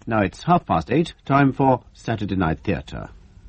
Now it's 8:30, time for Saturday Night Theatre.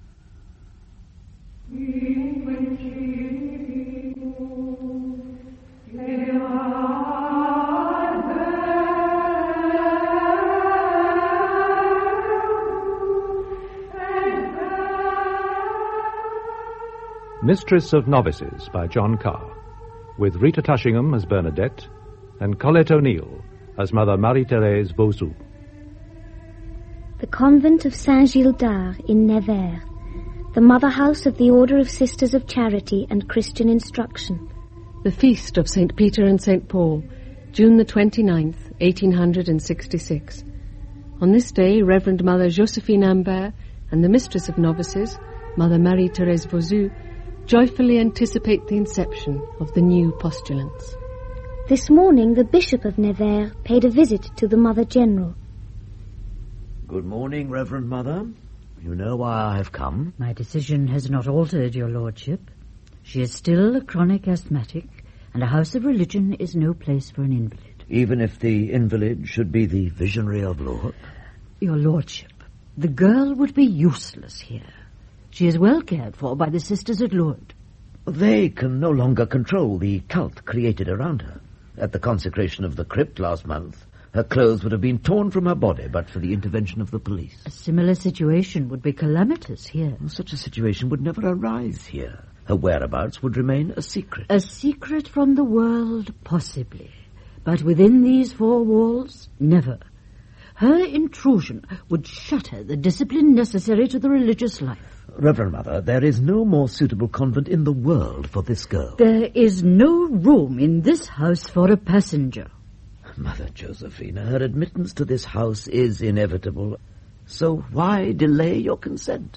Mistress of Novices by John Carr, with Rita Tushingham as Bernadette and Colette O'Neill as Mother Marie-Thérèse Vauzou. The convent of Saint-Gildard in Nevers, the mother house of the Order of Sisters of Charity and Christian Instruction. The Feast of St. Peter and St. Paul, June the 29th, 1866. On this day, Reverend Mother Josephine Imbert and the Mistress of Novices, Mother Marie-Thérèse Vauzou, joyfully anticipate the inception of the new postulants. This morning, the Bishop of Nevers paid a visit to the Mother General. Good morning, Reverend Mother. You know why I have come? My decision has not altered, your lordship. She is still a chronic asthmatic, and a house of religion is no place for an invalid. Even if the invalid should be the visionary of Lourdes? Your lordship, the girl would be useless here. She is well cared for by the sisters at Lourdes. They can no longer control the cult created around her. At the consecration of the crypt last month, her clothes would have been torn from her body but for the intervention of the police. A similar situation would be calamitous here. Such a situation would never arise here. Her whereabouts would remain a secret. A secret from the world, possibly. But within these four walls, never. Her intrusion would shatter the discipline necessary to the religious life. Reverend Mother, there is no more suitable convent in the world for this girl. There is no room in this house for a passenger. Mother Josephina, her admittance to this house is inevitable. So why delay your consent?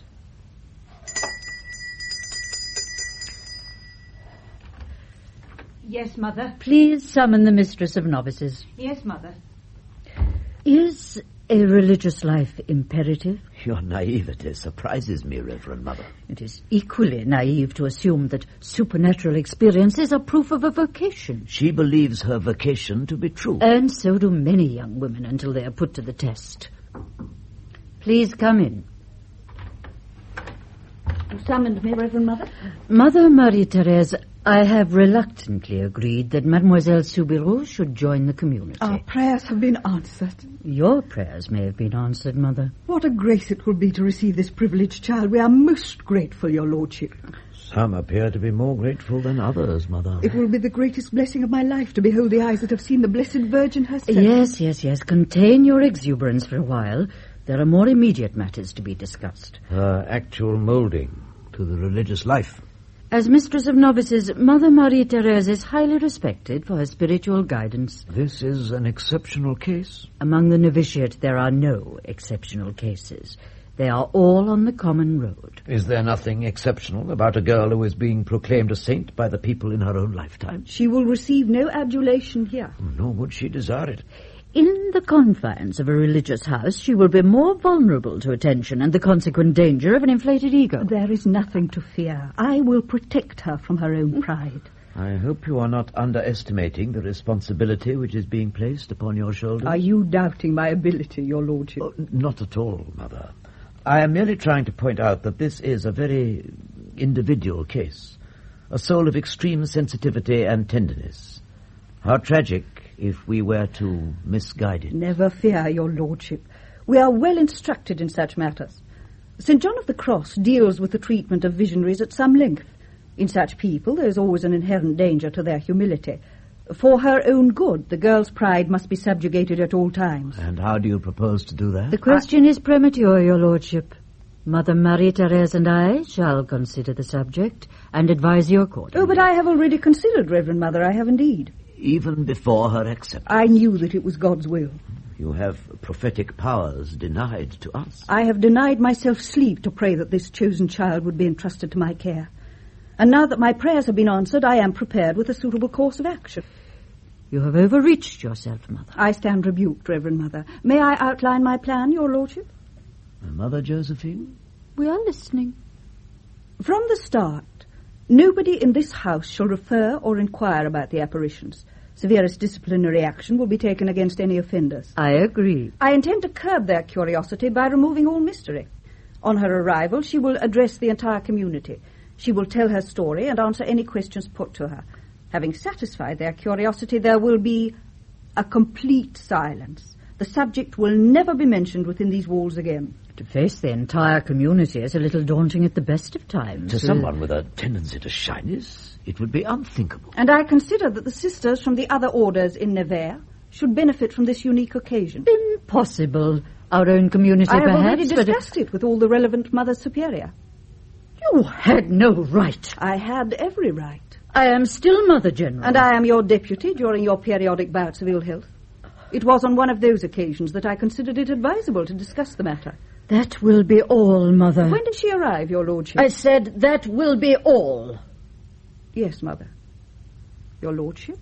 Yes, Mother. Please summon the Mistress of Novices. Yes, Mother. Is a religious life imperative? Your naivete surprises me, Reverend Mother. It is equally naive to assume that supernatural experiences are proof of a vocation. She believes her vocation to be true. And so do many young women until they are put to the test. Please come in. You summoned me, Reverend Mother? Mother Marie-Thérèse, I have reluctantly agreed that Mademoiselle Soubirous should join the community. Our prayers have been answered. Your prayers may have been answered, Mother. What a grace it will be to receive this privileged child. We are most grateful, your lordship. Some appear to be more grateful than others, Mother. It will be the greatest blessing of my life to behold the eyes that have seen the Blessed Virgin herself. Yes. Contain your exuberance for a while. There are more immediate matters to be discussed. Her actual moulding to the religious life. As Mistress of Novices, Mother Marie-Thérèse is highly respected for her spiritual guidance. This is an exceptional case. Among the novitiate, there are no exceptional cases. They are all on the common road. Is there nothing exceptional about a girl who is being proclaimed a saint by the people in her own lifetime? She will receive no adulation here. Nor would she desire it. In the confines of a religious house, she will be more vulnerable to attention and the consequent danger of an inflated ego. There is nothing to fear. I will protect her from her own pride. I hope you are not underestimating the responsibility which is being placed upon your shoulders. Are you doubting my ability, your lordship? Oh, not at all, Mother. I am merely trying to point out that this is a very individual case. A soul of extreme sensitivity and tenderness. How tragic if we were to misguide it. Never fear, your lordship. We are well instructed in such matters. St. John of the Cross deals with the treatment of visionaries at some length. In such people, there is always an inherent danger to their humility. For her own good, the girl's pride must be subjugated at all times. And how do you propose to do that? The question is premature, your lordship. Mother Marie-Thérèse and I shall consider the subject and advise you accordingly. Oh, but I have already considered, Reverend Mother, I have indeed. Even before her acceptance? I knew that it was God's will. You have prophetic powers denied to us. I have denied myself sleep to pray that this chosen child would be entrusted to my care. And now that my prayers have been answered, I am prepared with a suitable course of action. You have overreached yourself, Mother. I stand rebuked, Reverend Mother. May I outline my plan, your lordship? Mother Josephine? We are listening. From the start, nobody in this house shall refer or inquire about the apparitions. Severest disciplinary action will be taken against any offenders. I agree. I intend to curb their curiosity by removing all mystery. On her arrival, she will address the entire community. She will tell her story and answer any questions put to her. Having satisfied their curiosity, there will be a complete silence. The subject will never be mentioned within these walls again. To face the entire community is a little daunting at the best of times. To someone with a tendency to shyness, it would be unthinkable. And I consider that the sisters from the other orders in Nevers should benefit from this unique occasion. Impossible. Our own community, I have perhaps, already discussed it with all the relevant Mother Superior. You had no right. I had every right. I am still Mother General. And I am your deputy during your periodic bouts of ill health. It was on one of those occasions that I considered it advisable to discuss the matter. That will be all, Mother. When did she arrive, Your Lordship? I said that will be all. Yes, Mother. Your Lordship?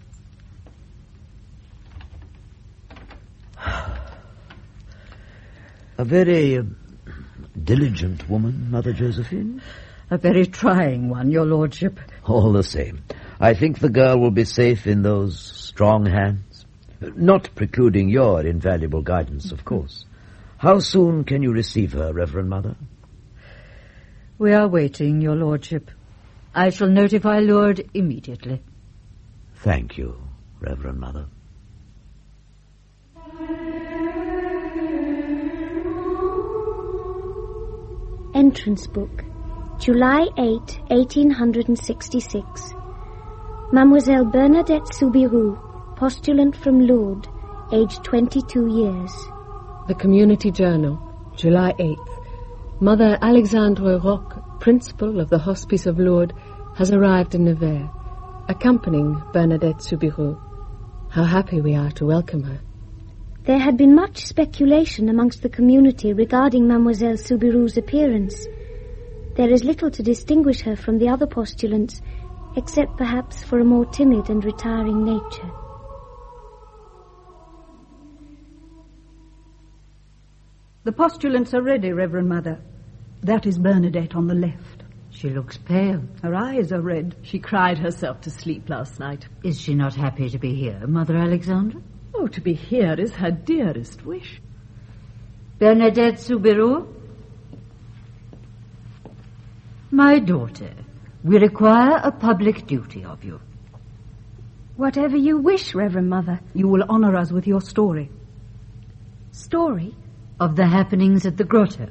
A very diligent woman, Mother Josephine. A very trying one, Your Lordship. All the same, I think the girl will be safe in those strong hands. Not precluding your invaluable guidance, of course. How soon can you receive her, Reverend Mother? We are waiting, Your Lordship. I shall notify Lourdes immediately. Thank you, Reverend Mother. Entrance Book, July 8, 1866. Mademoiselle Bernadette Soubirous, postulant from Lourdes, aged 22 years. The Community Journal, July 8th. Mother Alexandre Roch, principal of the Hospice of Lourdes, has arrived in Nevers, accompanying Bernadette Soubirous. How happy we are to welcome her. There had been much speculation amongst the community regarding Mademoiselle Soubirous' appearance. There is little to distinguish her from the other postulants, except perhaps for a more timid and retiring nature. The postulants are ready, Reverend Mother. That is Bernadette on the left. She looks pale. Her eyes are red. She cried herself to sleep last night. Is she not happy to be here, Mother Alexandra? Oh, to be here is her dearest wish. Bernadette Soubirous? My daughter, we require a public duty of you. Whatever you wish, Reverend Mother. You will honor us with your story. Story? Of the happenings at the grotto.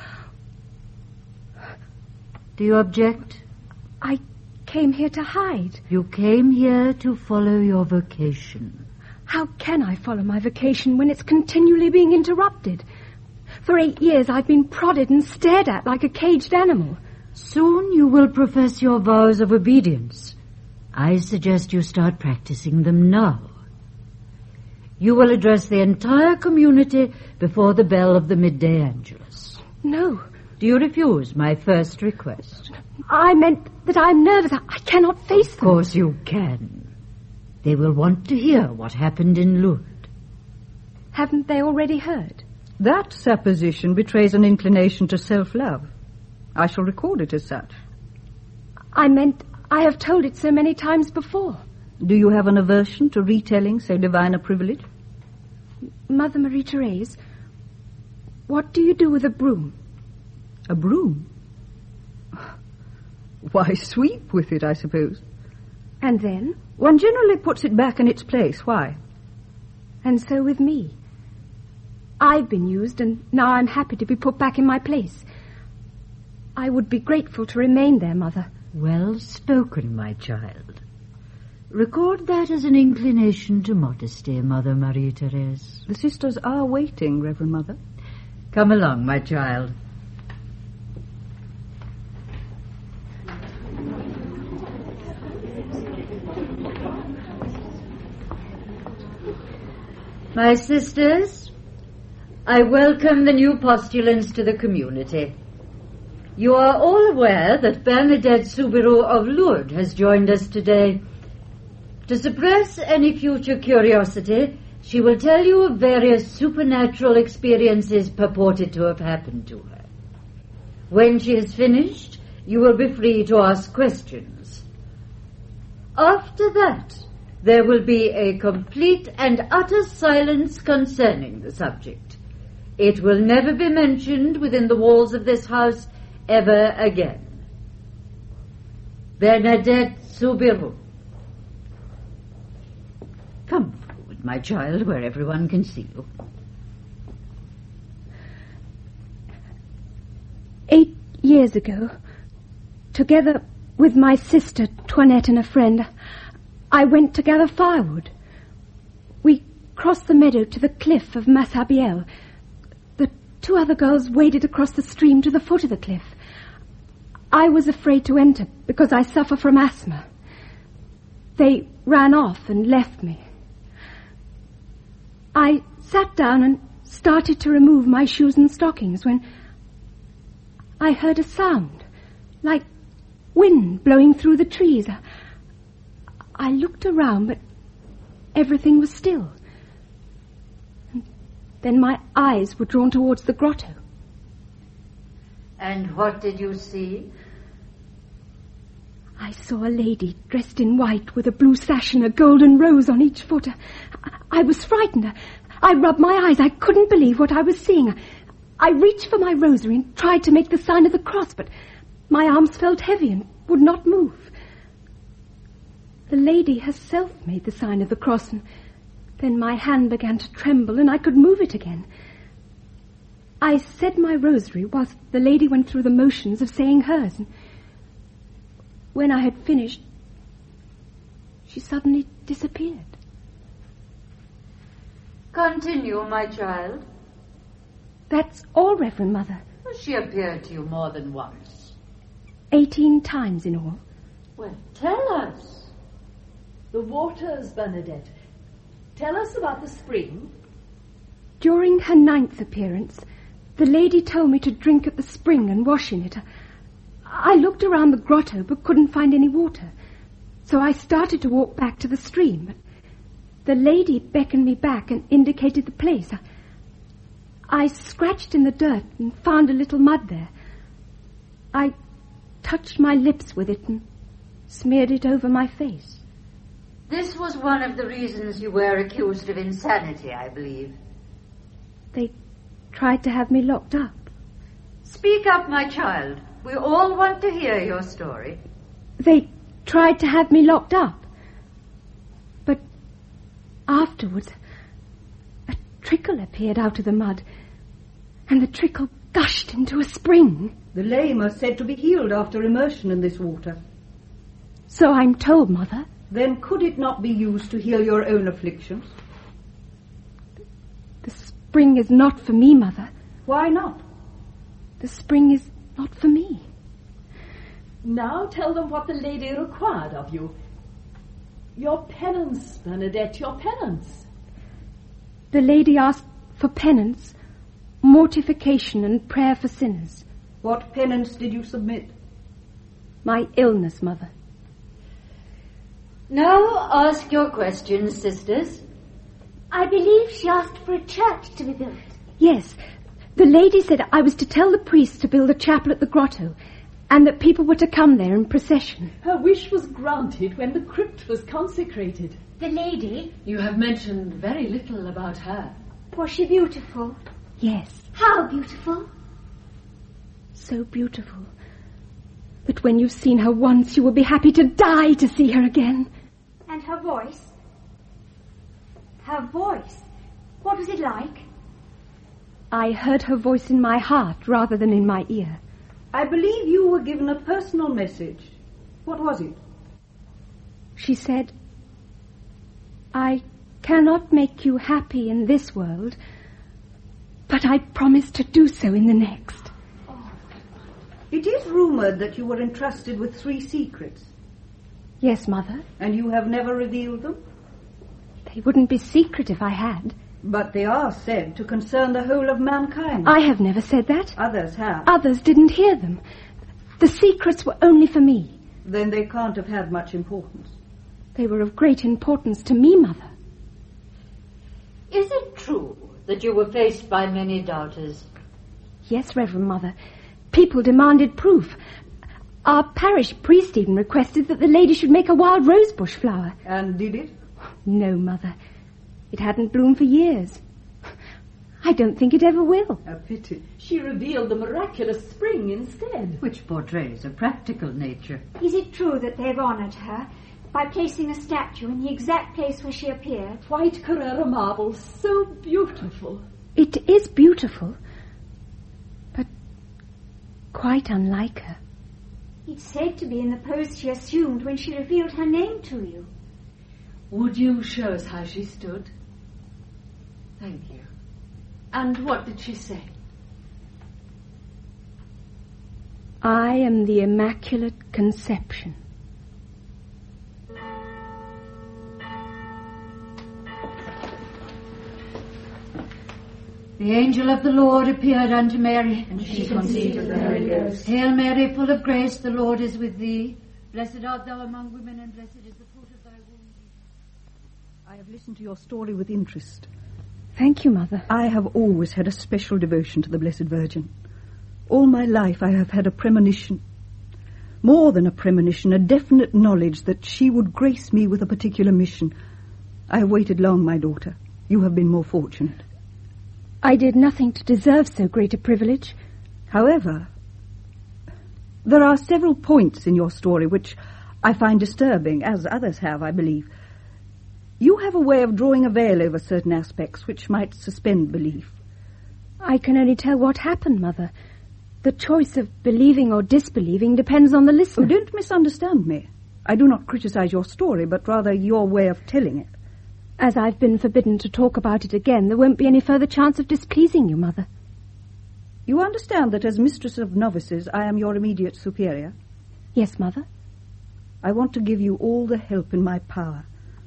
Do you object? I came here to hide. You came here to follow your vocation. How can I follow my vocation when it's continually being interrupted? For 8 years I've been prodded and stared at like a caged animal. Soon you will profess your vows of obedience. I suggest you start practicing them now. You will address the entire community before the bell of the midday Angelus. No. Do you refuse my first request? I meant that I'm nervous. I cannot face them. Of course you can. They will want to hear what happened in Lourdes. Haven't they already heard? That supposition betrays an inclination to self-love. I shall record it as such. I meant I have told it so many times before. Do you have an aversion to retelling so divine a privilege? Mother Marie-Thérèse, what do you do with a broom? A broom? Why, sweep with it, I suppose. And then? One generally puts it back in its place. Why? And so with me. I've been used, and now I'm happy to be put back in my place. I would be grateful to remain there, Mother. Well spoken, my child. Record that as an inclination to modesty, Mother Marie-Thérèse. The sisters are waiting, Reverend Mother. Come along, my child. My sisters, I welcome the new postulants to the community. You are all aware that Bernadette Soubirous of Lourdes has joined us today. To suppress any future curiosity, she will tell you of various supernatural experiences purported to have happened to her. When she has finished, you will be free to ask questions. After that, There will be a complete and utter silence concerning the subject. It will never be mentioned within the walls of this house ever again. Bernadette Soubirous. Come forward, my child, where everyone can see you. 8 years ago, together with my sister, Toinette, and a friend, I went to gather firewood. We crossed the meadow to the cliff of Massabielle. The 2 other girls waded across the stream to the foot of the cliff. I was afraid to enter because I suffer from asthma. They ran off and left me. I sat down and started to remove my shoes and stockings when I heard a sound, like wind blowing through the trees. I looked around, but everything was still. And then my eyes were drawn towards the grotto. And what did you see? I saw a lady dressed in white with a blue sash and a golden rose on each foot. I was frightened. I rubbed my eyes. I couldn't believe what I was seeing. I reached for my rosary and tried to make the sign of the cross, but my arms felt heavy and would not move. The lady herself made the sign of the cross, and then my hand began to tremble and I could move it again. I said my rosary whilst the lady went through the motions of saying hers, and when I had finished, she suddenly disappeared. Continue, my child. That's all, Reverend Mother. She appeared to you more than once. 18 times in all. Well, tell us. The waters, Bernadette. Tell us about the spring. During her 9th appearance, the lady told me to drink at the spring and wash in it. I looked around the grotto but couldn't find any water, so I started to walk back to the stream. But the lady beckoned me back and indicated the place. I scratched in the dirt and found a little mud there. I touched my lips with it and smeared it over my face. This was one of the reasons you were accused of insanity, I believe. They tried to have me locked up. Speak up, my child. We all want to hear your story. They tried to have me locked up. But afterwards, a trickle appeared out of the mud, and the trickle gushed into a spring. The lame are said to be healed after immersion in this water. So I'm told, Mother. Then could it not be used to heal your own afflictions? The spring is not for me, Mother. Why not? The spring is not for me. Now tell them what the lady required of you. Your penance, Bernadette, your penance. The lady asked for penance, mortification, and prayer for sinners. What penance did you submit? My illness, Mother. Now ask your questions, sisters. I believe she asked for a church to be built. Yes. The lady said I was to tell the priest to build a chapel at the grotto, and that people were to come there in procession. Her wish was granted when the crypt was consecrated. The lady? You have mentioned very little about her. Was she beautiful? Yes. How beautiful? So beautiful that when you've seen her once, you will be happy to die to see her again. And her voice? Her voice? What was it like? I heard her voice in my heart rather than in my ear. I believe you were given a personal message. What was it? She said, I cannot make you happy in this world, but I promise to do so in the next. It is rumored that you were entrusted with 3 secrets. Yes, Mother. And you have never revealed them? They wouldn't be secret if I had. But they are said to concern the whole of mankind. I have never said that. Others have. Others didn't hear them. The secrets were only for me. Then they can't have had much importance. They were of great importance to me, Mother. Is it true that you were faced by many doubters? Yes, Reverend Mother. People demanded proof. Our parish priest even requested that the lady should make a wild rosebush flower. And did it? No, Mother. It hadn't bloomed for years. I don't think it ever will. A pity. She revealed the miraculous spring instead. Which portrays a practical nature. Is it true that they've honoured her by placing a statue in the exact place where she appeared? White Carrara marble, so beautiful. It is beautiful, but quite unlike her. It's said to be in the pose she assumed when she revealed her name to you. Would you show us how she stood? Thank you. And what did she say? I am the Immaculate Conception. The angel of the Lord appeared unto Mary, And she conceived of the Holy Ghost. Hail Mary, full of grace, the Lord is with thee. Blessed art thou among women, and blessed is the fruit of thy womb. I have listened to your story with interest. Thank you, Mother. I have always had a special devotion to the Blessed Virgin. All my life I have had a premonition. More than a premonition, a definite knowledge that she would grace me with a particular mission. I have waited long, my daughter. You have been more fortunate. I did nothing to deserve so great a privilege. However, there are several points in your story which I find disturbing, as others have, I believe. You have a way of drawing a veil over certain aspects which might suspend belief. I can only tell what happened, Mother. The choice of believing or disbelieving depends on the listener. Oh, don't misunderstand me. I do not criticize your story, but rather your way of telling it. As I've been forbidden to talk about it again, there won't be any further chance of displeasing you, Mother. You understand that as mistress of novices, I am your immediate superior? Yes, Mother. I want to give you all the help in my power.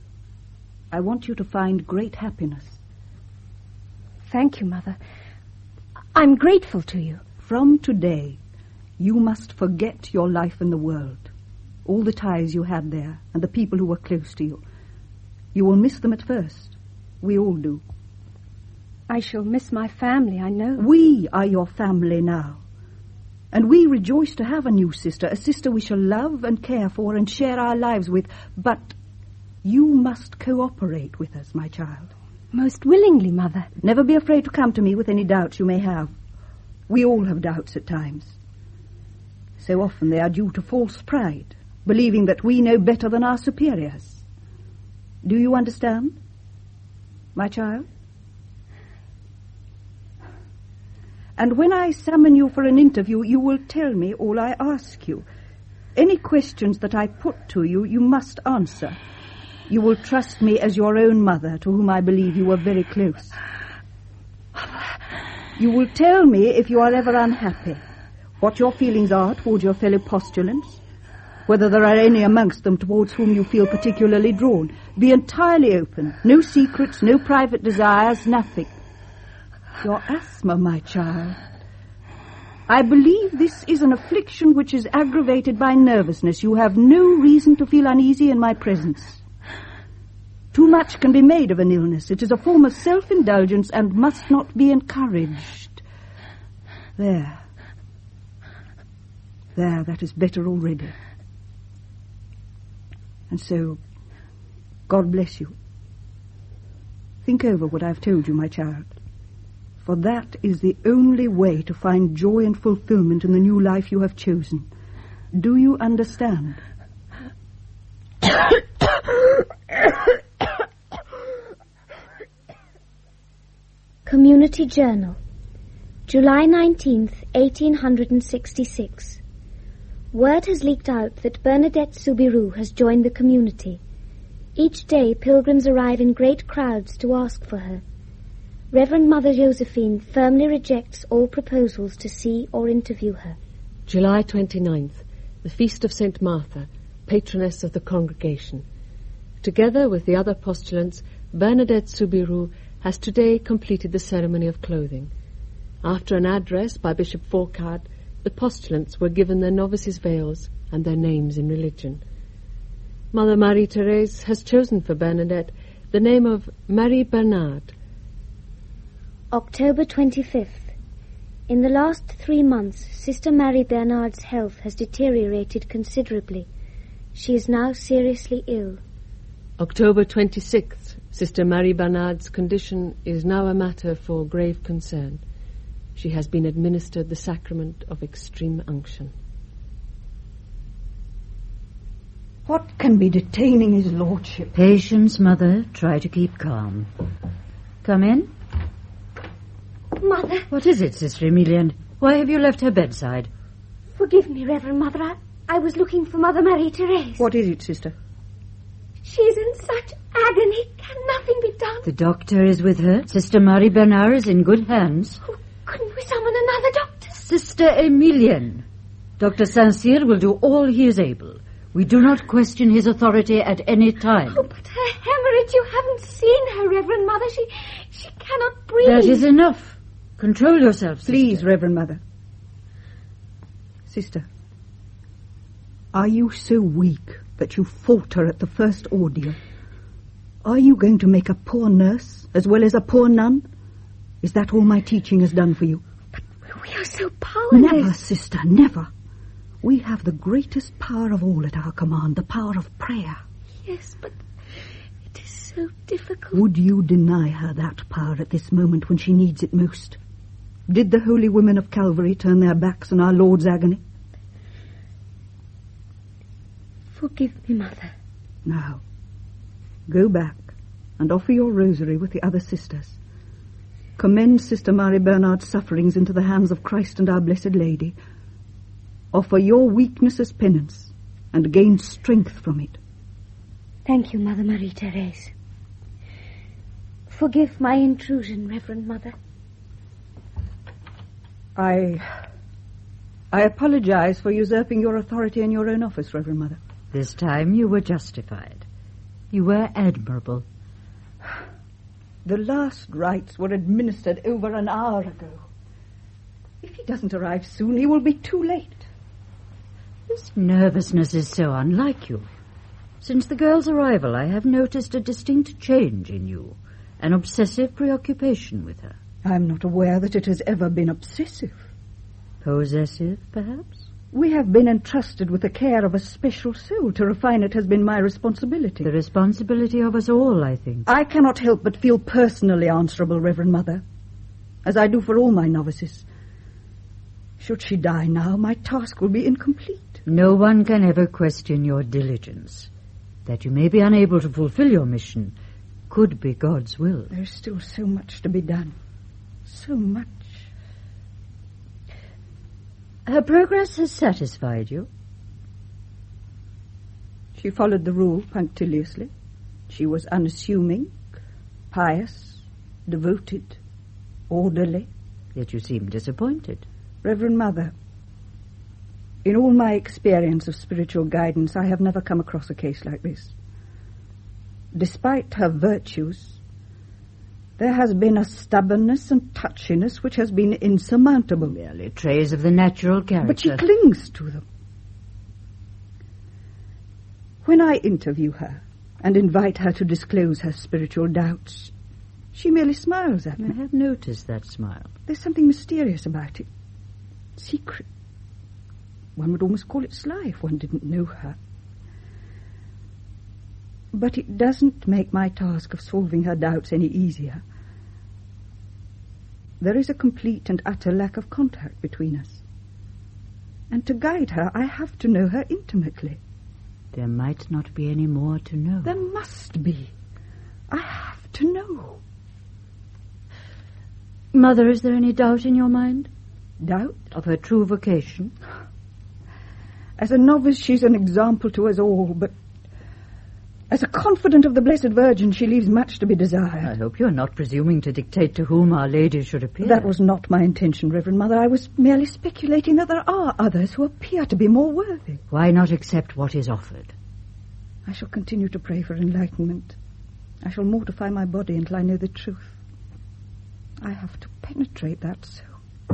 I want you to find great happiness. Thank you, Mother. I'm grateful to you. From today, you must forget your life in the world, all the ties you had there, and the people who were close to you. You will miss them at first. We all do. I shall miss my family, I know. We are your family now. And we rejoice to have a new sister, a sister we shall love and care for and share our lives with. But you must cooperate with us, my child. Most willingly, Mother. Never be afraid to come to me with any doubts you may have. We all have doubts at times. So often they are due to false pride, believing that we know better than our superiors. Do you understand, my child? And when I summon you for an interview, you will tell me all I ask you. Any questions that I put to you, you must answer. You will trust me as your own mother, to whom I believe you were very close. You will tell me if you are ever unhappy, what your feelings are toward your fellow postulants, whether there are any amongst them towards whom you feel particularly drawn. Be entirely open. No secrets, no private desires, nothing. Your asthma, my child. I believe this is an affliction which is aggravated by nervousness. You have no reason to feel uneasy in my presence. Too much can be made of an illness. It is a form of self-indulgence and must not be encouraged. There, that is better already. And so, God bless you. Think over what I've told you, my child. For that is the only way to find joy and fulfillment in the new life you have chosen. Do you understand? Community Journal, July 19th, 1866. Word has leaked out that Bernadette Soubirous has joined the community. Each day pilgrims arrive in great crowds to ask for her. Reverend Mother Josephine firmly rejects all proposals to see or interview her. July 29th, the Feast of St. Martha, patroness of the congregation. Together with the other postulants, Bernadette Soubirous has today completed the ceremony of clothing. After an address by Bishop Fourcade, the postulants were given their novices' veils and their names in religion. Mother Marie-Thérèse has chosen for Bernadette the name of Marie Bernard. October 25th. In the last 3 months, Sister Marie Bernard's health has deteriorated considerably. She is now seriously ill. October 26th, Sister Marie Bernard's condition is now a matter for grave concern. She has been administered the sacrament of extreme unction. What can be detaining his lordship? Patience, Mother. Try to keep calm. Come in. Mother. What is it, Sister Emilienne? Why have you left her bedside? Forgive me, Reverend Mother. I was looking for Mother Marie-Thérèse. What is it, sister? She's in such agony. Can nothing be done? The doctor is with her. Sister Marie Bernard is in good hands. Oh, couldn't we summon another doctor? Sister Emilienne. Dr. Saint-Cyr will do all he is able. We do not question his authority at any time. Oh, but her hemorrhage, you haven't seen her, Reverend Mother. She cannot breathe. That is enough. Control yourself, sister. Please, Reverend Mother. Sister, are you so weak that you falter at the first ordeal? Are you going to make a poor nurse as well as a poor nun? Is that all my teaching has done for you? But we are so powerless. Never, sister, never. We have the greatest power of all at our command, the power of prayer. Yes, but it is so difficult. Would you deny her that power at this moment when she needs it most? Did the holy women of Calvary turn their backs on our Lord's agony? Forgive me, Mother. Now, go back and offer your rosary with the other sisters. Commend Sister Marie Bernard's sufferings into the hands of Christ and our Blessed Lady. Offer your weakness as penance and gain strength from it. Thank you, Mother Marie-Thérèse. Forgive my intrusion, Reverend Mother. I apologize for usurping your authority in your own office, Reverend Mother. This time you were justified. You were admirable. The last rites were administered over an hour ago. If he doesn't arrive soon, he will be too late. This nervousness is so unlike you. Since the girl's arrival, I have noticed a distinct change in you, an obsessive preoccupation with her. I'm not aware that it has ever been obsessive. Possessive, perhaps? We have been entrusted with the care of a special soul. To refine it has been my responsibility. The responsibility of us all, I think. I cannot help but feel personally answerable, Reverend Mother, as I do for all my novices. Should she die now, my task will be incomplete. No one can ever question your diligence. That you may be unable to fulfill your mission could be God's will. There's still so much to be done. So much. Her progress has satisfied you? She followed the rule punctiliously. She was unassuming, pious, devoted, orderly. Yet you seem disappointed. Reverend Mother, in all my experience of spiritual guidance, I have never come across a case like this. Despite her virtues, there has been a stubbornness and touchiness which has been insurmountable. Merely traits of the natural character. But she clings to them. When I interview her and invite her to disclose her spiritual doubts, she merely smiles at me. I have noticed that smile. There's something mysterious about it. Secret. One would almost call it sly if one didn't know her. But it doesn't make my task of solving her doubts any easier. There is a complete and utter lack of contact between us. And to guide her, I have to know her intimately. There might not be any more to know. There must be. I have to know. Mother, is there any doubt in your mind? Doubt? Of her true vocation? As a novice, she's an example to us all, but as a confidant of the Blessed Virgin, she leaves much to be desired. I hope you're not presuming to dictate to whom Our Lady should appear. That was not my intention, Reverend Mother. I was merely speculating that there are others who appear to be more worthy. Why not accept what is offered? I shall continue to pray for enlightenment. I shall mortify my body until I know the truth. I have to penetrate that soul.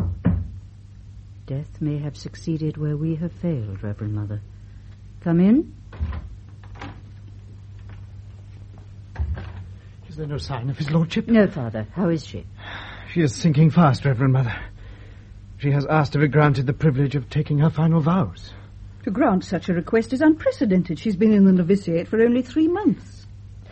Death may have succeeded where we have failed, Reverend Mother. Come in. Is there no sign of his lordship? No, Father. How is she? She is sinking fast, Reverend Mother. She has asked to be granted the privilege of taking her final vows. To grant such a request is unprecedented. She's been in the novitiate for only 3 months.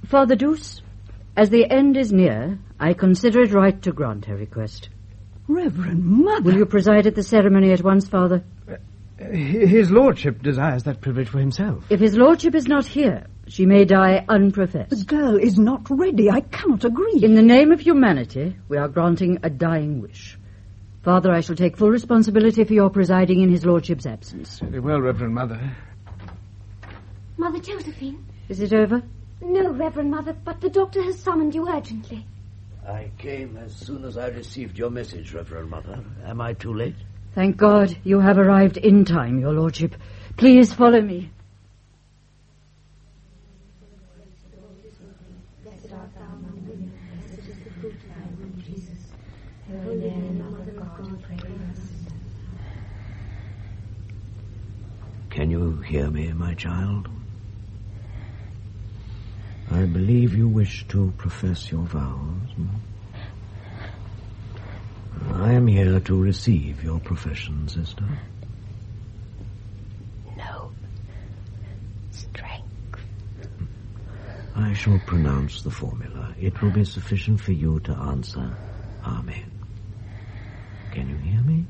Father Douce, as the end is near, I consider it right to grant her request. Reverend Mother! Will you preside at the ceremony at once, Father? His lordship desires that privilege for himself. If his lordship is not here, she may die unprofessed. The girl is not ready. I cannot agree. In the name of humanity, we are granting a dying wish. Father, I shall take full responsibility for your presiding in his lordship's absence. Very well, Reverend Mother. Mother Josephine? Is it over? No, Reverend Mother, but the doctor has summoned you urgently. I came as soon as I received your message, Reverend Mother. Am I too late? Thank God you have arrived in time, your lordship. Please follow me. Can you hear me, my child? I believe you wish to profess your vows. I am here to receive your profession, sister. No. Strength. I shall pronounce the formula. It will be sufficient for you to answer, Amen. Can you hear me?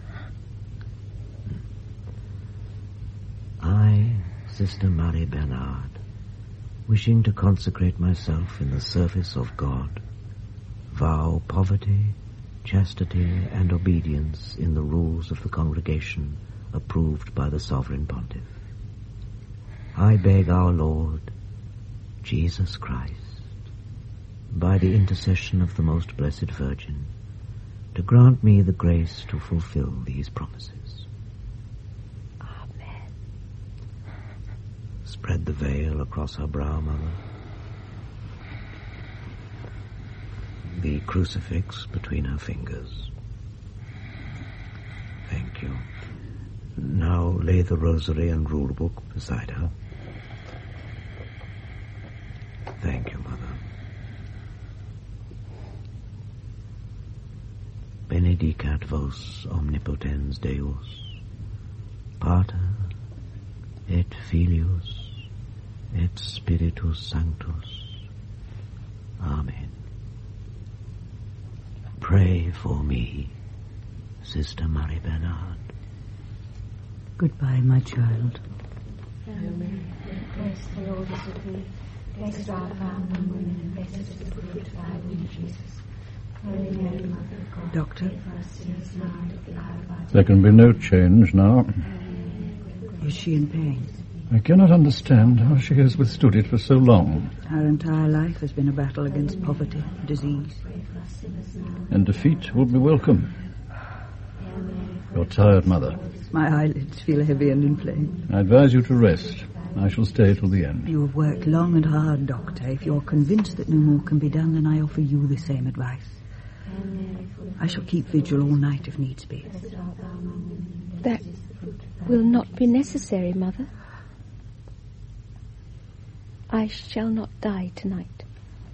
I, Sister Marie Bernard, wishing to consecrate myself in the service of God, vow poverty, chastity, and obedience in the rules of the congregation approved by the Sovereign Pontiff. I beg our Lord, Jesus Christ, by the intercession of the Most Blessed Virgin, to grant me the grace to fulfill these promises. Spread the veil across her brow, Mother. The crucifix between her fingers. Thank you. Now lay the rosary and rule book beside her. Thank you, Mother. Benedicat vos omnipotens Deus, Pater et Filius et Spiritus Sanctus. Amen. Pray for me, Sister Marie Bernard. Goodbye, my child. Amen. Praise the Lord is with thee. Blessed art thou among women, and blessed is the fruit of thy womb, Jesus. Holy Mary, Mother of God, Doctor? pray for us sinners now and at the hour of our death. There can be no change now. Is she in pain? I cannot understand how she has withstood it for so long. Her entire life has been a battle against poverty, disease. And defeat will be welcome. You're tired, Mother. My eyelids feel heavy and inflamed. I advise you to rest. I shall stay till the end. You have worked long and hard, Doctor. If you're convinced that no more can be done, then I offer you the same advice. I shall keep vigil all night if needs be. That will not be necessary, Mother. I shall not die tonight.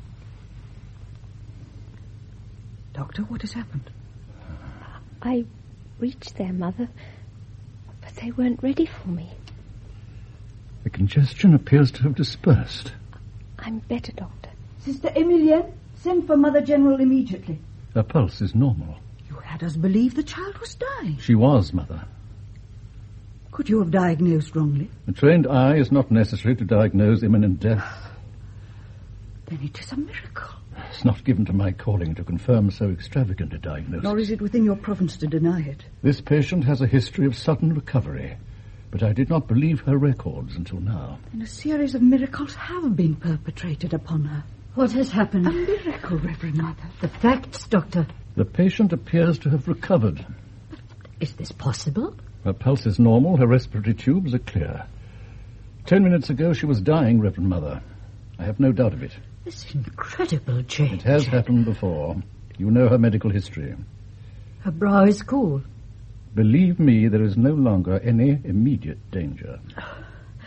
Doctor, what has happened? I reached there, Mother, but they weren't ready for me. The congestion appears to have dispersed. I'm better, Doctor. Sister Emilienne, send for Mother General immediately. Her pulse is normal. You had us believe the child was dying. She was, Mother. Could you have diagnosed wrongly? A trained eye is not necessary to diagnose imminent death. Then it is a miracle. It's not given to my calling to confirm so extravagant a diagnosis. Nor is it within your province to deny it. This patient has a history of sudden recovery, but I did not believe her records until now. And a series of miracles have been perpetrated upon her. What has happened? A miracle, Reverend Mother. The facts, Doctor. The patient appears to have recovered. Is this possible? Her pulse is normal, her respiratory tubes are clear. 10 minutes ago she was dying, Reverend Mother. I have no doubt of it. This incredible change. It has happened before. You know her medical history. Her brow is cool. Believe me, there is no longer any immediate danger.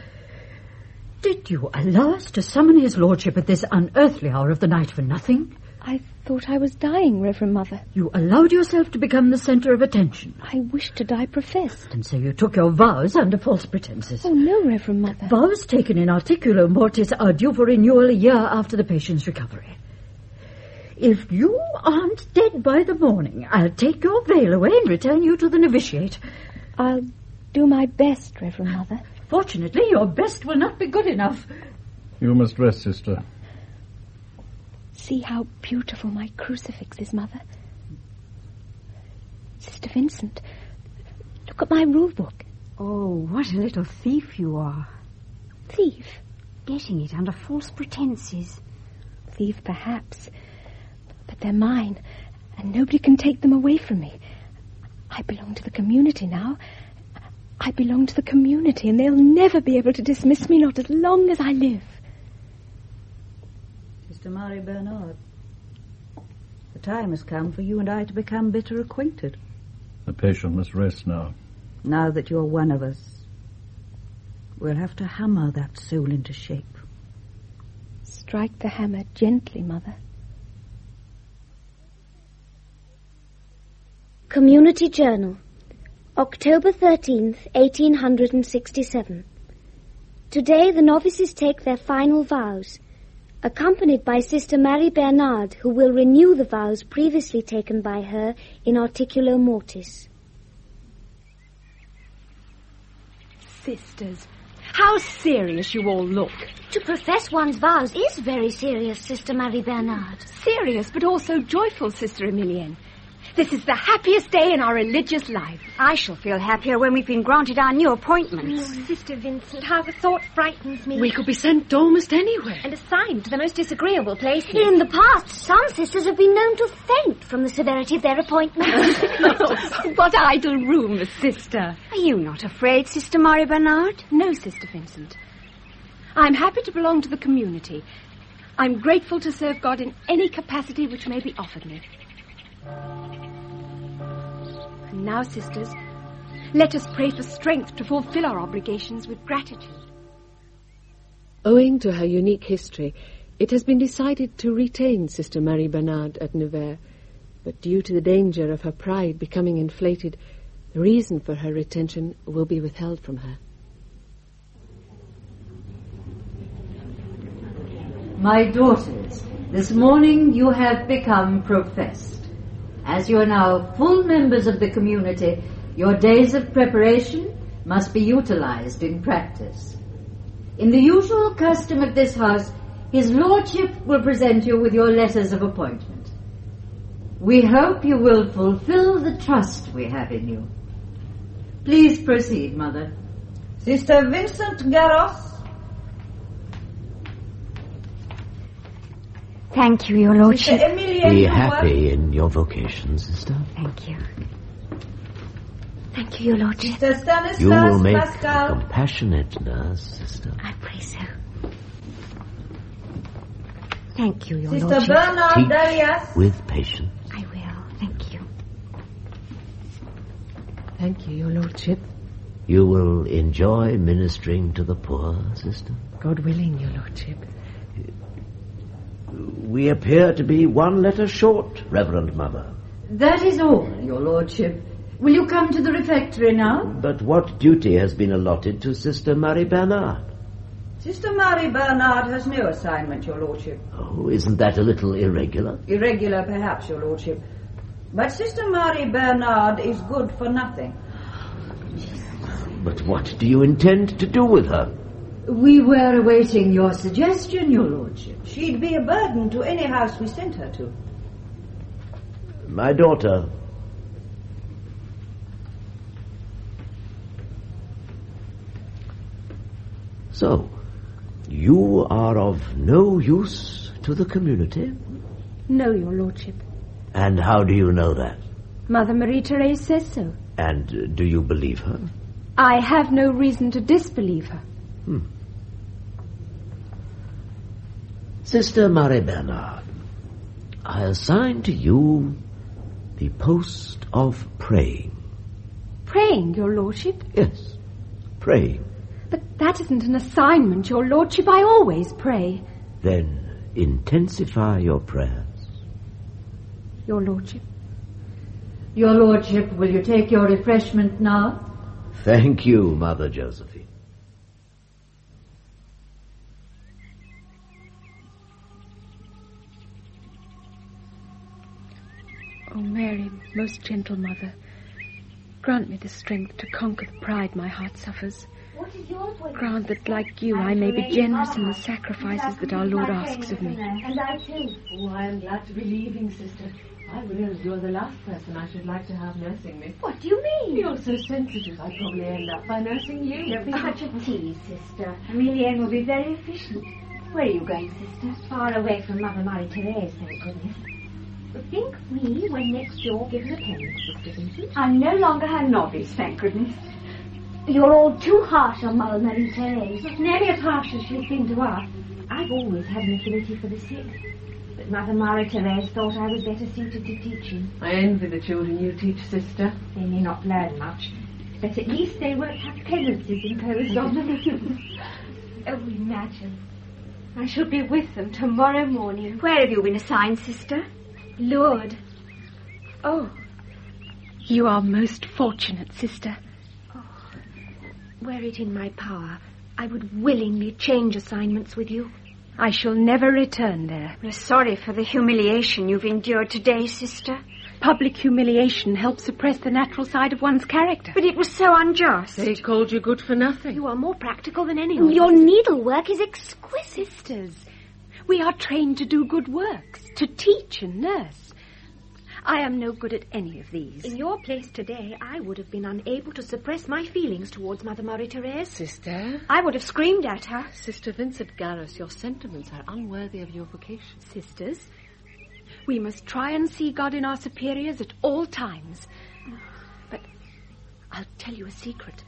Did you allow us to summon his lordship at this unearthly hour of the night for nothing? I thought I was dying, Reverend Mother. You allowed yourself to become the centre of attention. I wished to die professed. And so you took your vows under false pretenses. Oh, no, Reverend Mother. Vows taken in articulo mortis are due for renewal a year after the patient's recovery. If you aren't dead by the morning, I'll take your veil away and return you to the novitiate. I'll do my best, Reverend Mother. Fortunately, your best will not be good enough. You must rest, sister. See how beautiful my crucifix is, Mother. Sister Vincent, look at my rule book. Oh, what a little thief you are. Thief? Getting it under false pretenses. Thief, perhaps. But they're mine, and nobody can take them away from me. I belong to the community now. I belong to the community, and they'll never be able to dismiss me, not as long as I live. Sister Marie Bernard, the time has come for you and I to become better acquainted. The patient must rest now. Now that you're one of us, we'll have to hammer that soul into shape. Strike the hammer gently, Mother. Community Journal, October 13th, 1867. Today the novices take their final vows, accompanied by Sister Marie Bernard, who will renew the vows previously taken by her in articulo mortis. Sisters, how serious you all look. To profess one's vows is very serious, Sister Marie Bernard. Serious, but also joyful, Sister Emilienne. This is the happiest day in our religious life. I shall feel happier when we've been granted our new appointments. Oh, Sister Vincent, how the thought frightens me. We could be sent almost anywhere. And assigned to the most disagreeable places. In the past, some sisters have been known to faint from the severity of their appointments. What idle rumours, sister. Are you not afraid, Sister Marie Bernard? No, Sister Vincent. I'm happy to belong to the community. I'm grateful to serve God in any capacity which may be offered me. And now, sisters, let us pray for strength to fulfill our obligations with gratitude. Owing to her unique history, it has been decided to retain Sister Marie Bernard at Nevers, but due to the danger of her pride becoming inflated, the reason for her retention will be withheld from her. My daughters, this morning you have become professed. As you are now full members of the community, your days of preparation must be utilized in practice. In the usual custom of this house, His Lordship will present you with your letters of appointment. We hope you will fulfill the trust we have in you. Please proceed, Mother. Sister Vincent Garros. Thank you, Your Lordship. Be happy in your vocation, sister. Thank you. Thank you, Your Lordship. Sister Stanislas You will make Pascal. a compassionate nurse, sister. I pray so. Thank you, Your Sister Lordship. Bernard Teach Darius. with patience. I will. Thank you. Thank you, Your Lordship. You will enjoy ministering to the poor, sister. God willing, Your Lordship. We appear to be one letter short, Reverend Mother. That is all, Your Lordship. Will you come to the refectory now? But what duty has been allotted to Sister Marie Bernard? Sister Marie Bernard has no assignment, Your Lordship. Oh, isn't that a little irregular? Irregular, perhaps, Your Lordship. But Sister Marie Bernard is good for nothing. But what do you intend to do with her? We were awaiting your suggestion, Your Lordship. She'd be a burden to any house we sent her to. My daughter. So, you are of no use to the community? No, Your Lordship. And how do you know that? Mother Marie-Therese says so. And do you believe her? I have no reason to disbelieve her. Sister Marie Bernard, I assign to you the post of praying. Praying, Your Lordship? Yes, praying. But that isn't an assignment, Your Lordship. I always pray. Then intensify your prayers. Your Lordship. Your Lordship, will you take your refreshment now? Thank you, Mother Josephine. O Mary, most gentle Mother, grant me the strength to conquer the pride my heart suffers. Grant that, like you, I may be generous in the sacrifices that our Lord asks of me. And I too. Oh, I am glad to be leaving, sister. I realize you're the last person I should like to have nursing me. What do you mean? You're so sensitive, I'd probably end up by nursing you. Don't be such a tease, sister. Amelia will be very efficient. Where are you going, sister? Far away from Mother Marie-Therese, thank goodness. But think we, when next you're given a penance, Sister Vincent. I'm no longer her novice, thank goodness. You're all too harsh on Mother Marie-Therese. Not nearly as harsh as she's been to us. I've always had an affinity for the sick. But Mother Marie-Therese thought I was better suited to teaching. I envy the children you teach, sister. They may not learn much, but at least they won't have penances imposed on them. Oh, imagine. I shall be with them tomorrow morning. Where have you been assigned, sister? Lord. Oh, you are most fortunate, sister. Oh, were it in my power, I would willingly change assignments with you. I shall never return there. We're sorry for the humiliation you've endured today, sister. Public humiliation helps suppress the natural side of one's character. But it was so unjust. They called you good for nothing. You are more practical than anyone. Your needlework is exquisite. Sisters, we are trained to do good works, to teach and nurse. I am no good at any of these. In your place today, I would have been unable to suppress my feelings towards Mother Marie-Therese. Sister? I would have screamed at her. Sister Vincent Garros, your sentiments are unworthy of your vocation. Sisters, we must try and see God in our superiors at all times. But I'll tell you a secret.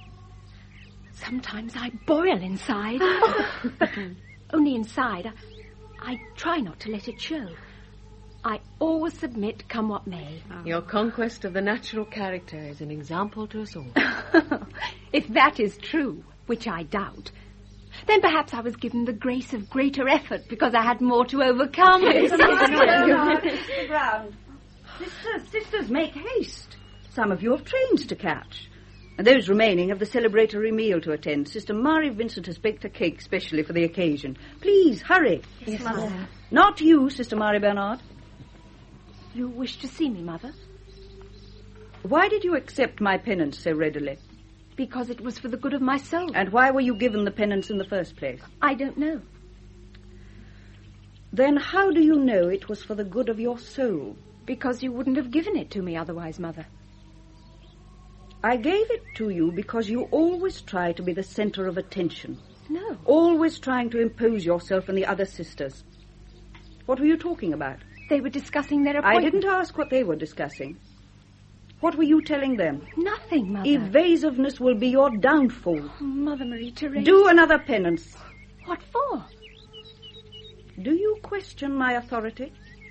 Sometimes I boil inside. But only inside. I try not to let it show. I always submit, come what may. Your conquest of the natural character is an example to us all. If that is true, which I doubt, then perhaps I was given the grace of greater effort because I had more to overcome. Mr. Brown. Sisters, make haste. Some of you have trains to catch. And those remaining have the celebratory meal to attend. Sister Marie Vincent has baked a cake specially for the occasion. Please, hurry. Yes, Mother. Not you, Sister Marie Bernard. You wish to see me, Mother? Why did you accept my penance so readily? Because it was for the good of my soul. And why were you given the penance in the first place? I don't know. Then how do you know it was for the good of your soul? Because you wouldn't have given it to me otherwise, Mother. I gave it to you because you always try to be the center of attention. No. Always trying to impose yourself on the other sisters. What were you talking about? They were discussing their appointment. I didn't ask what they were discussing. What were you telling them? Nothing, Mother. Evasiveness will be your downfall. Oh, Mother Marie-Therese. Do another penance. What for? Do you question my authority?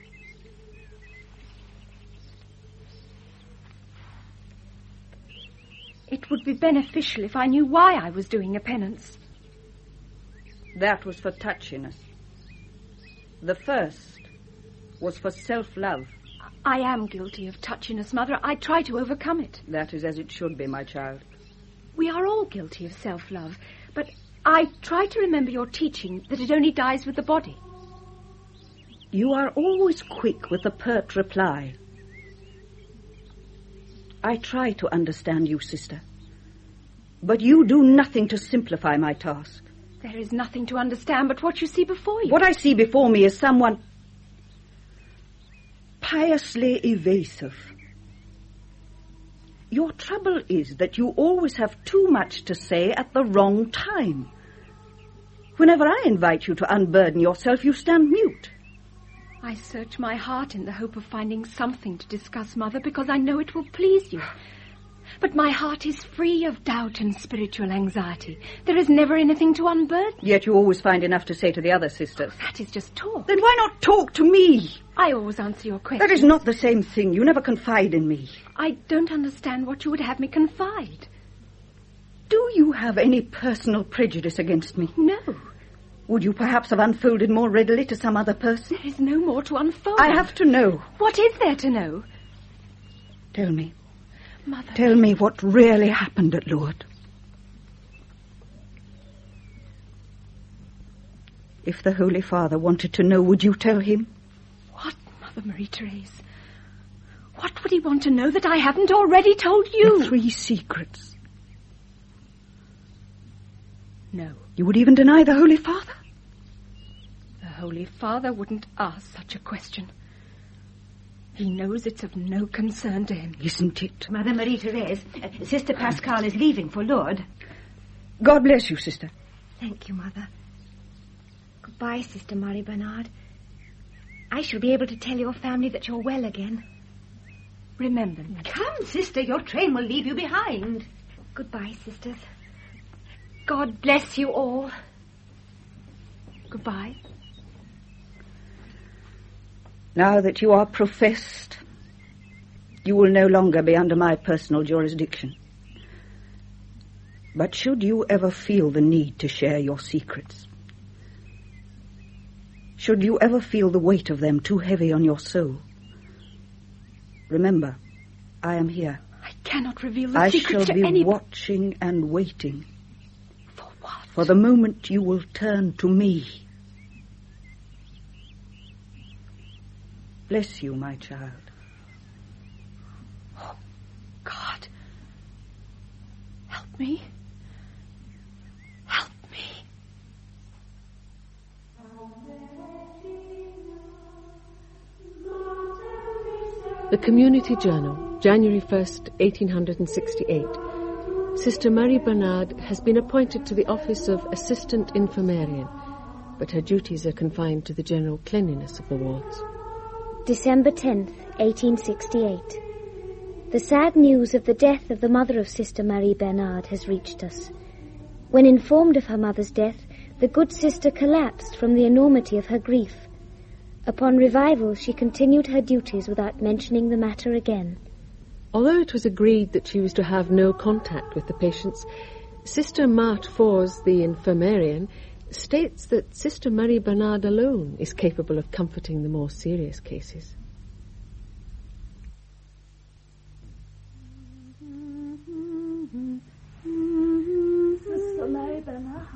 It would be beneficial if I knew why I was doing a penance. That was for touchiness. The first was for self-love. I am guilty of touchiness, Mother. I try to overcome it. That is as it should be, my child. We are all guilty of self-love, but I try to remember your teaching that it only dies with the body. You are always quick with a pert reply. I try to understand you, sister. But you do nothing to simplify my task. There is nothing to understand but what you see before you. What I see before me is someone piously evasive. Your trouble is that you always have too much to say at the wrong time. Whenever I invite you to unburden yourself, you stand mute. I search my heart in the hope of finding something to discuss, Mother, because I know it will please you. But my heart is free of doubt and spiritual anxiety. There is never anything to unburden. Yet you always find enough to say to the other sisters. That is just talk. Then why not talk to me? I always answer your questions. That is not the same thing. You never confide in me. I don't understand what you would have me confide. Do you have any personal prejudice against me? No. Would you perhaps have unfolded more readily to some other person? There is no more to unfold. I have to know. What is there to know? Tell me. Mother. Tell me what really happened at Lourdes. If the Holy Father wanted to know, would you tell him? What, Mother Marie-Thérèse? What would he want to know that I haven't already told you? The 3 secrets. No. You would even deny the Holy Father? The Holy Father wouldn't ask such a question. He knows it's of no concern to him. Isn't it? Mother Marie-Thérèse, Sister Pascal is leaving for Lourdes. God bless you, Sister. Thank you, Mother. Goodbye, Sister Marie Bernard. I shall be able to tell your family that you're well again. Remember. Come, Sister, your train will leave you behind. Goodbye, sisters. God bless you all. Goodbye. Now that you are professed, you will no longer be under my personal jurisdiction. But should you ever feel the need to share your secrets, should you ever feel the weight of them too heavy on your soul, remember, I am here. I cannot reveal the secrets to anyone. I shall be any... watching and waiting. For what? For the moment you will turn to me. Bless you, my child. Oh, God. Help me. Help me. The Community Journal, January 1st, 1868. Sister Marie Bernard has been appointed to the office of Assistant Infirmarian, but her duties are confined to the general cleanliness of the wards. December 10th, 1868. The sad news of the death of the mother of Sister Marie Bernard has reached us. When informed of her mother's death, the good sister collapsed from the enormity of her grief. Upon revival, she continued her duties without mentioning the matter again. Although it was agreed that she was to have no contact with the patients, Sister Marthe Fors, the infirmarian, states that Sister Marie Bernard alone is capable of comforting the more serious cases. Sister Marie Bernard,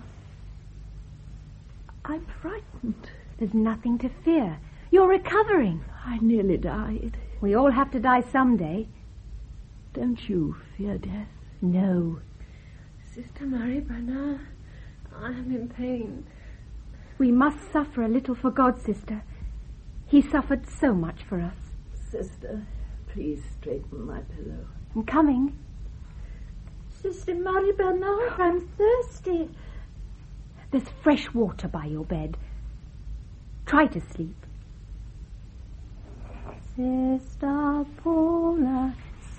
I'm frightened. There's nothing to fear. You're recovering. I nearly died. We all have to die someday. Don't you fear death? No. Sister Marie Bernard, I am in pain. We must suffer a little for God, Sister. He suffered so much for us. Sister, please straighten my pillow. I'm coming. Sister Marie Bernard, I'm thirsty. There's fresh water by your bed. Try to sleep. Sister Paula,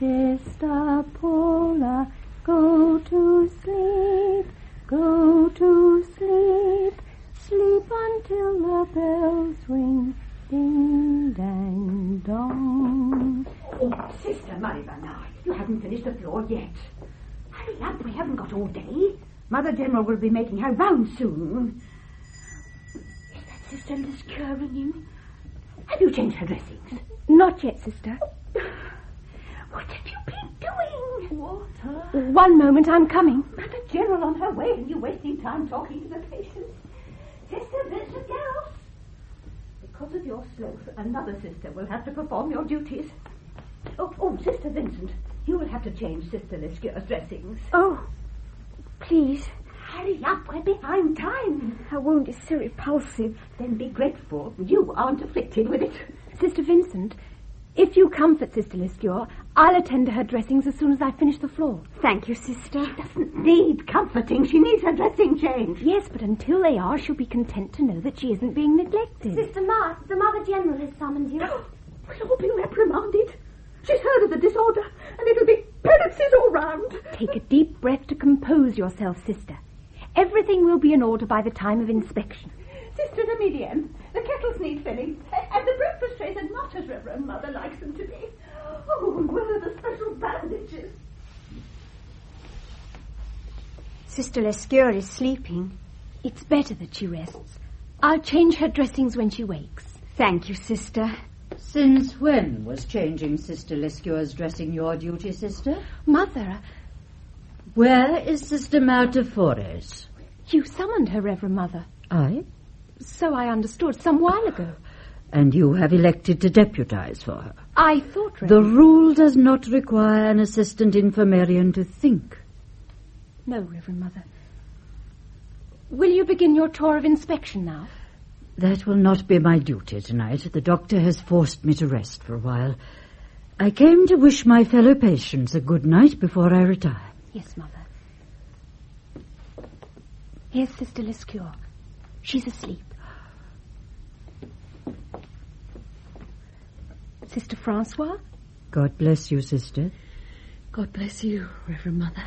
go to sleep, go to sleep. Sleep until the bells ring, ding, dang, dong. Oh, Sister Marie Bernard, you haven't finished the floor yet. Hurry up, we haven't got all day. Mother General will be making her round soon. Is that Sister Lescure ringing? Have you changed her dressings? Not yet, Sister. What have you been doing? Water. One moment, I'm coming. Mother General on her way and you wasting time talking to the patients. Sister Vincent Garros. Because of your sloth, another sister will have to perform your duties. Oh, Sister Vincent, you will have to change Sister Lescure's dressings. Oh, please. Hurry up, we're behind time. Her wound is so repulsive. Then be grateful you aren't afflicted with it. Sister Vincent, if you comfort Sister Lescure, I'll attend to her dressings as soon as I finish the floor. Thank you, Sister. She doesn't need comforting. She needs her dressing changed. Yes, but until they are, she'll be content to know that she isn't being neglected. Sister Marthe, the Mother General has summoned you. We'll all be reprimanded. She's heard of the disorder, and it'll be penances all round. Take a deep breath to compose yourself, Sister. Everything will be in order by the time of inspection. Sister Amidienne, the kettles need filling, and the breakfast trays are not as Reverend Mother likes them to be. Oh, and where are the special bandages? Sister Lescure is sleeping. It's better that she rests. I'll change her dressings when she wakes. Thank you, Sister. Since when was changing Sister Lescure's dressing your duty, Sister? Mother... Where is Sister Marta Flores? You summoned her, Reverend Mother. I? So I understood some while ago. And you have elected to deputize for her. I thought, Reverend... The rule does not require an assistant infirmarian to think. No, Reverend Mother. Will you begin your tour of inspection now? That will not be my duty tonight. The doctor has forced me to rest for a while. I came to wish my fellow patients a good night before I retire. Yes, Mother. Here's Sister Lescure. She's asleep. Sister Francois? God bless you, Sister. God bless you, Reverend Mother.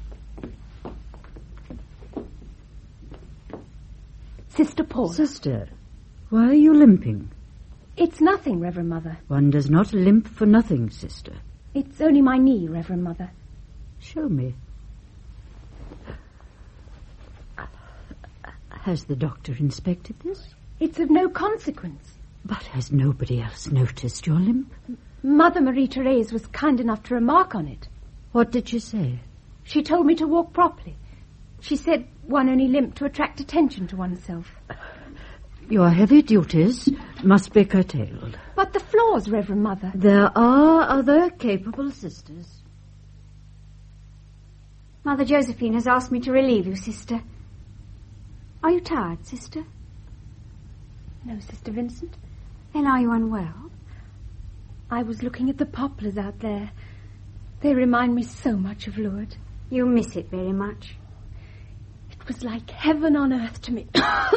Sister Paula. Sister, why are you limping? It's nothing, Reverend Mother. One does not limp for nothing, Sister. It's only my knee, Reverend Mother. Show me. Has the doctor inspected this? It's of no consequence. But has nobody else noticed your limp? Mother Marie-Therese was kind enough to remark on it. What did she say? She told me to walk properly. She said one only limped to attract attention to oneself. Your heavy duties must be curtailed. But the floors, Reverend Mother. There are other capable sisters. Mother Josephine has asked me to relieve you, Sister. Are you tired, Sister? No, Sister Vincent. Then are you unwell? I was looking at the poplars out there. They remind me so much of Lourdes. You miss it very much. It was like heaven on earth to me.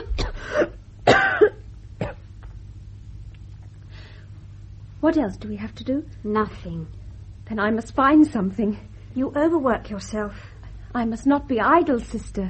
What else do we have to do? Nothing. Then I must find something. You overwork yourself. I must not be idle, Sister.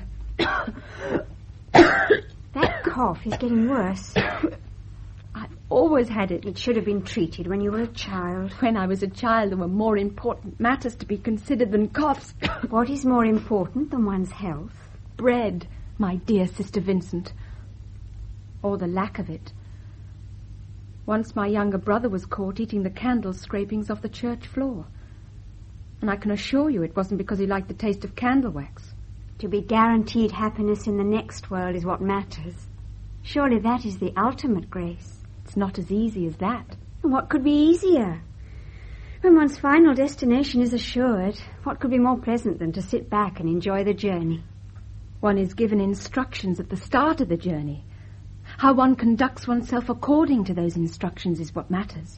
That cough is getting worse. I've always had it. It should have been treated when you were a child. When I was a child, there were more important matters to be considered than coughs. What is more important than one's health? Bread, my dear Sister Vincent. Or the lack of it. Once my younger brother was caught eating the candle scrapings off the church floor. And I can assure you it wasn't because he liked the taste of candle wax. To be guaranteed happiness in the next world is what matters. Surely that is the ultimate grace. It's not as easy as that. And what could be easier? When one's final destination is assured, what could be more pleasant than to sit back and enjoy the journey? One is given instructions at the start of the journey. How one conducts oneself according to those instructions is what matters.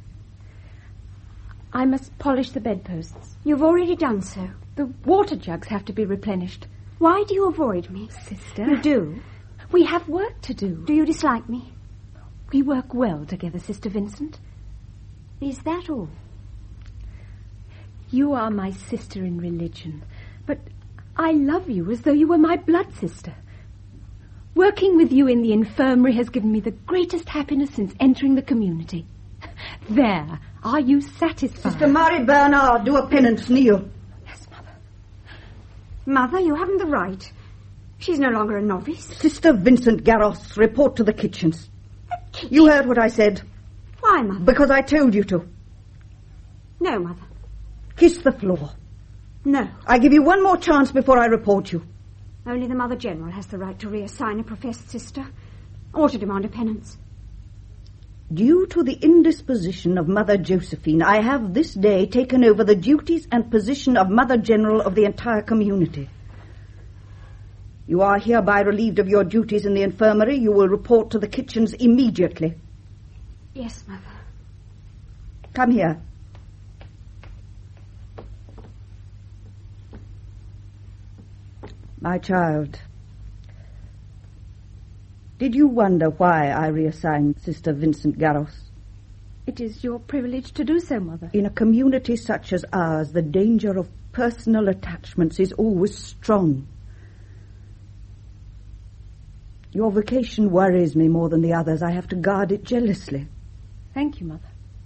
I must polish the bedposts. You've already done so. The water jugs have to be replenished. Why do you avoid me? Sister. You do? We have work to do. Do you dislike me? We work well together, Sister Vincent. Is that all? You are my sister in religion, but I love you as though you were my blood sister. Working with you in the infirmary has given me the greatest happiness since entering the community. There, are you satisfied? Sister Marie Bernard, do a penance, kneel. Yes, Mother. Mother, you haven't the right. She's no longer a novice. Sister Vincent Garros, report to the kitchens. You heard what I said. Why, Mother? Because I told you to. No, Mother. Kiss the floor. No. I give you one more chance before I report you. Only the Mother General has the right to reassign a professed sister, or to demand a penance. Due to the indisposition of Mother Josephine, I have this day taken over the duties and position of Mother General of the entire community. You are hereby relieved of your duties in the infirmary. You will report to the kitchens immediately. Yes, Mother. Come here. My child, did you wonder why I reassigned Sister Vincent Garros? It is your privilege to do so, Mother. In a community such as ours, the danger of personal attachments is always strong. Your vocation worries me more than the others. I have to guard it jealously. Thank you, Mother.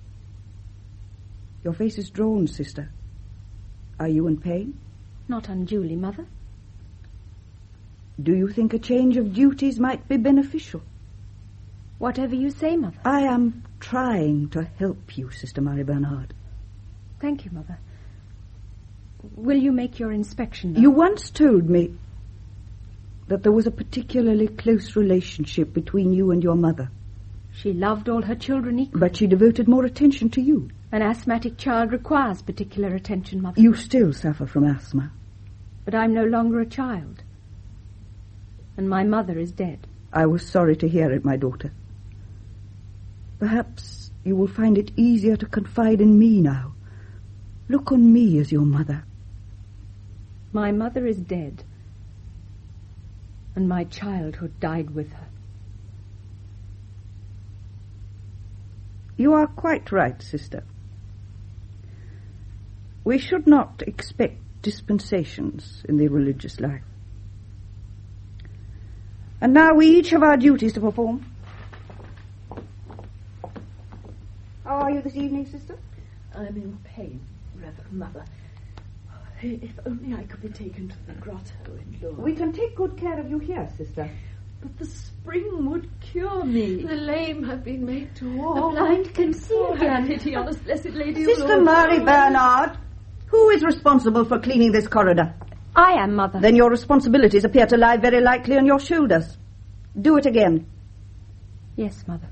Your face is drawn, Sister. Are you in pain? Not unduly, Mother. Do you think a change of duties might be beneficial? Whatever you say, Mother. I am trying to help you, Sister Marie Bernard. Thank you, Mother. Will you make your inspection now? You once told me that there was a particularly close relationship between you and your mother. She loved all her children equally. But she devoted more attention to you. An asthmatic child requires particular attention, Mother. You still suffer from asthma. But I'm no longer a child. And my mother is dead. I was sorry to hear it, my daughter. Perhaps you will find it easier to confide in me now. Look on me as your mother. My mother is dead. And my childhood died with her. You are quite right, sister. We should not expect dispensations in the religious life. And now we each have our duties to perform. How are you this evening, sister? I'm in pain, Reverend Mother. If only I could be taken to the grotto in Lourdes. We can take good care of you here, sister. But the spring would cure me. The lame have been made to walk. The blind can see again. Pity on us, Blessed Lady of Sister Lourdes. Marie Bernard, who is responsible for cleaning this corridor? I am, Mother. Then your responsibilities appear to lie very likely on your shoulders. Do it again. Yes, Mother.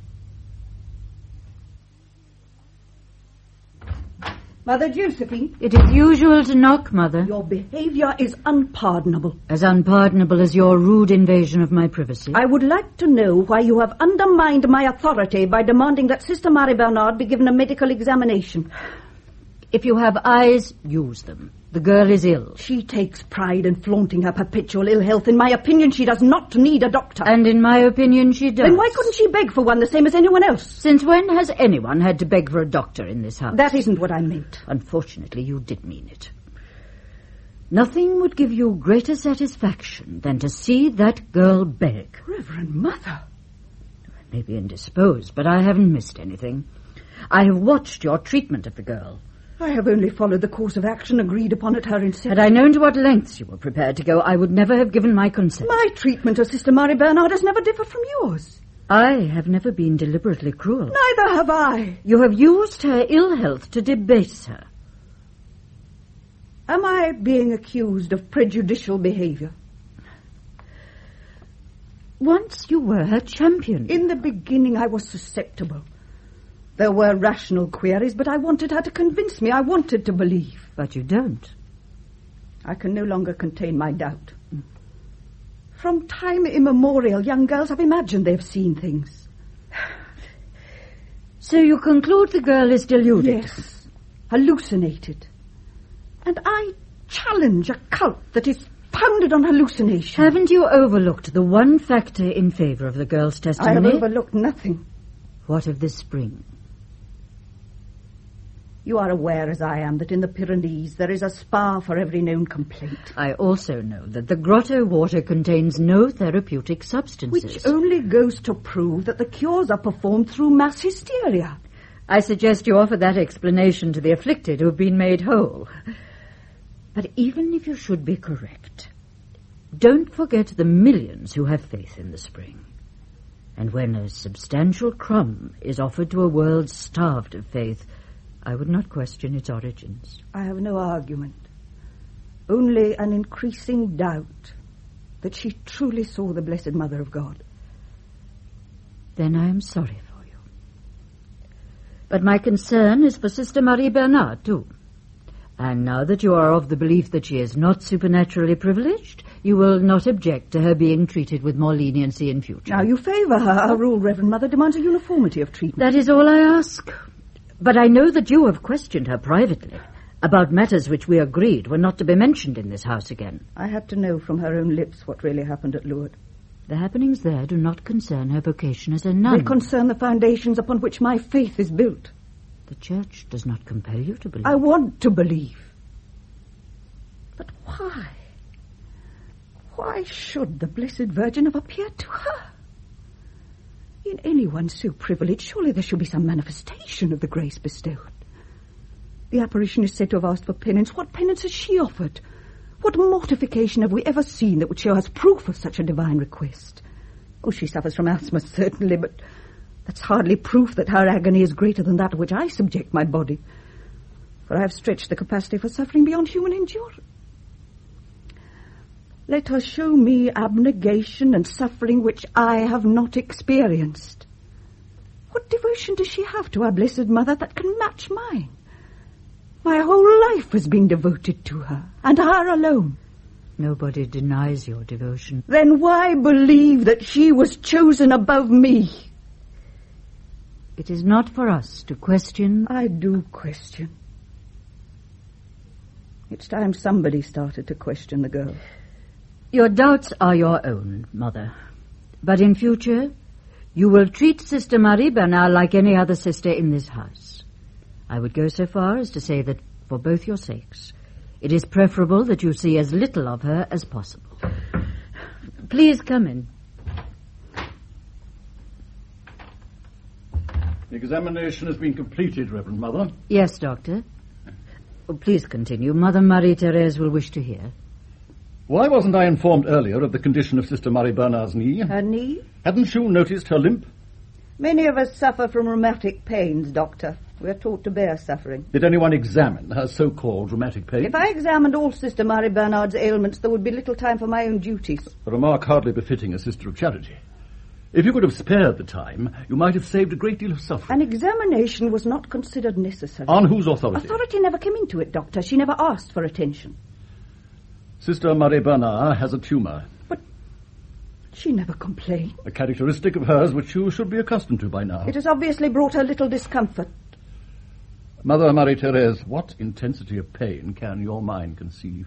Mother Josephine. It is usual to knock, Mother. Your behavior is unpardonable. As unpardonable as your rude invasion of my privacy. I would like to know why you have undermined my authority by demanding that Sister Marie Bernard be given a medical examination. If you have eyes, use them. The girl is ill. She takes pride in flaunting her perpetual ill health. In my opinion, she does not need a doctor. And in my opinion, she does. Then why couldn't she beg for one the same as anyone else? Since when has anyone had to beg for a doctor in this house? That isn't what I meant. Unfortunately, you did mean it. Nothing would give you greater satisfaction than to see that girl beg. Reverend Mother. I may be indisposed, but I haven't missed anything. I have watched your treatment of the girl. I have only followed the course of action agreed upon at her inception. Had I known to what lengths you were prepared to go, I would never have given my consent. My treatment of Sister Marie Bernard has never differed from yours. I have never been deliberately cruel. Neither have I. You have used her ill health to debase her. Am I being accused of prejudicial behavior? Once you were her champion. In the beginning I was susceptible. There were rational queries, but I wanted her to convince me. I wanted to believe. But you don't. I can no longer contain my doubt. From time immemorial, young girls have imagined they've seen things. So you conclude the girl is deluded? Yes, hallucinated. And I challenge a cult that is founded on hallucination. Haven't you overlooked the one factor in favor of the girl's testimony? I have overlooked nothing. What of this spring? You are aware, as I am, that in the Pyrenees there is a spa for every known complaint. I also know that the grotto water contains no therapeutic substances. Which only goes to prove that the cures are performed through mass hysteria. I suggest you offer that explanation to the afflicted who have been made whole. But even if you should be correct, don't forget the millions who have faith in the spring. And when a substantial crumb is offered to a world starved of faith, I would not question its origins. I have no argument. Only an increasing doubt that she truly saw the Blessed Mother of God. Then I am sorry for you. But my concern is for Sister Marie Bernard, too. And now that you are of the belief that she is not supernaturally privileged, you will not object to her being treated with more leniency in future. Now you favour her. Our rule, Reverend Mother, demands a uniformity of treatment. That is all I ask. But I know that you have questioned her privately about matters which we agreed were not to be mentioned in this house again. I had to know from her own lips what really happened at Lourdes. The happenings there do not concern her vocation as a nun. They concern the foundations upon which my faith is built. The Church does not compel you to believe. I want to believe. But why? Why should the Blessed Virgin have appeared to her? In anyone so privileged, surely there should be some manifestation of the grace bestowed. The apparition is said to have asked for penance. What penance has she offered? What mortification have we ever seen that would show us proof of such a divine request? Oh, she suffers from asthma, certainly, but that's hardly proof that her agony is greater than that to which I subject my body. For I have stretched the capacity for suffering beyond human endurance. Let her show me abnegation and suffering which I have not experienced. What devotion does she have to our Blessed Mother that can match mine? My whole life has been devoted to her, and her alone. Nobody denies your devotion. Then why believe that she was chosen above me? It is not for us to question. I do question. It's time somebody started to question the girl. Your doubts are your own, Mother. But in future, you will treat Sister Marie Bernard like any other sister in this house. I would go so far as to say that, for both your sakes, it is preferable that you see as little of her as possible. Please come in. The examination has been completed, Reverend Mother. Yes, Doctor. Oh, please continue. Mother Marie-Thérèse will wish to hear. Why wasn't I informed earlier of the condition of Sister Marie Bernard's knee? Her knee? Hadn't you noticed her limp? Many of us suffer from rheumatic pains, Doctor. We are taught to bear suffering. Did anyone examine her so-called rheumatic pain? If I examined all Sister Marie Bernard's ailments, there would be little time for my own duties. A remark hardly befitting a sister of charity. If you could have spared the time, you might have saved a great deal of suffering. An examination was not considered necessary. On whose authority? Authority never came into it, Doctor. She never asked for attention. Sister Marie Bernard has a tumour. But she never complained. A characteristic of hers which you should be accustomed to by now. It has obviously brought her little discomfort. Mother Marie-Thérèse, what intensity of pain can your mind conceive?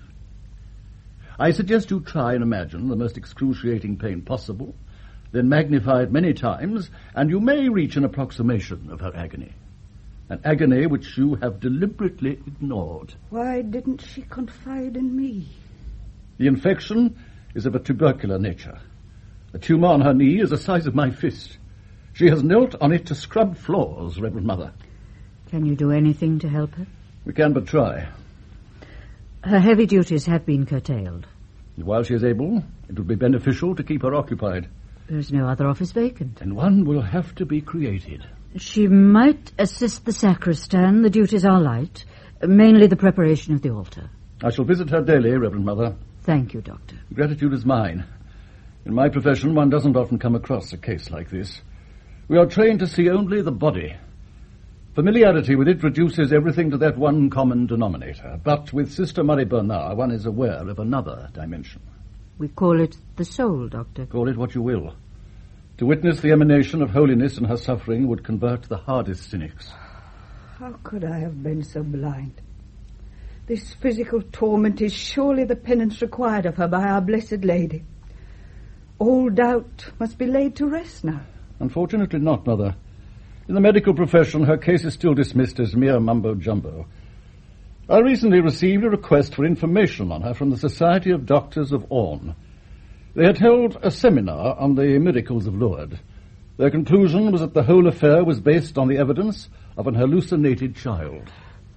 I suggest you try and imagine the most excruciating pain possible, then magnify it many times, and you may reach an approximation of her agony. An agony which you have deliberately ignored. Why didn't she confide in me? The infection is of a tubercular nature. The tumour on her knee is the size of my fist. She has knelt on it to scrub floors, Reverend Mother. Can you do anything to help her? We can but try. Her heavy duties have been curtailed. While she is able, it would be beneficial to keep her occupied. There is no other office vacant. And one will have to be created. She might assist the sacristan. The duties are light, mainly the preparation of the altar. I shall visit her daily, Reverend Mother. Thank you, Doctor. Gratitude is mine. In my profession, one doesn't often come across a case like this. We are trained to see only the body. Familiarity with it reduces everything to that one common denominator. But with Sister Marie Bernard, one is aware of another dimension. We call it the soul, Doctor. Call it what you will. To witness the emanation of holiness in her suffering would convert the hardest cynics. How could I have been so blind? This physical torment is surely the penance required of her by our Blessed Lady. All doubt must be laid to rest now. Unfortunately not, Mother. In the medical profession, her case is still dismissed as mere mumbo-jumbo. I recently received a request for information on her from the Society of Doctors of Orne. They had held a seminar on the miracles of Lourdes. Their conclusion was that the whole affair was based on the evidence of an hallucinated child.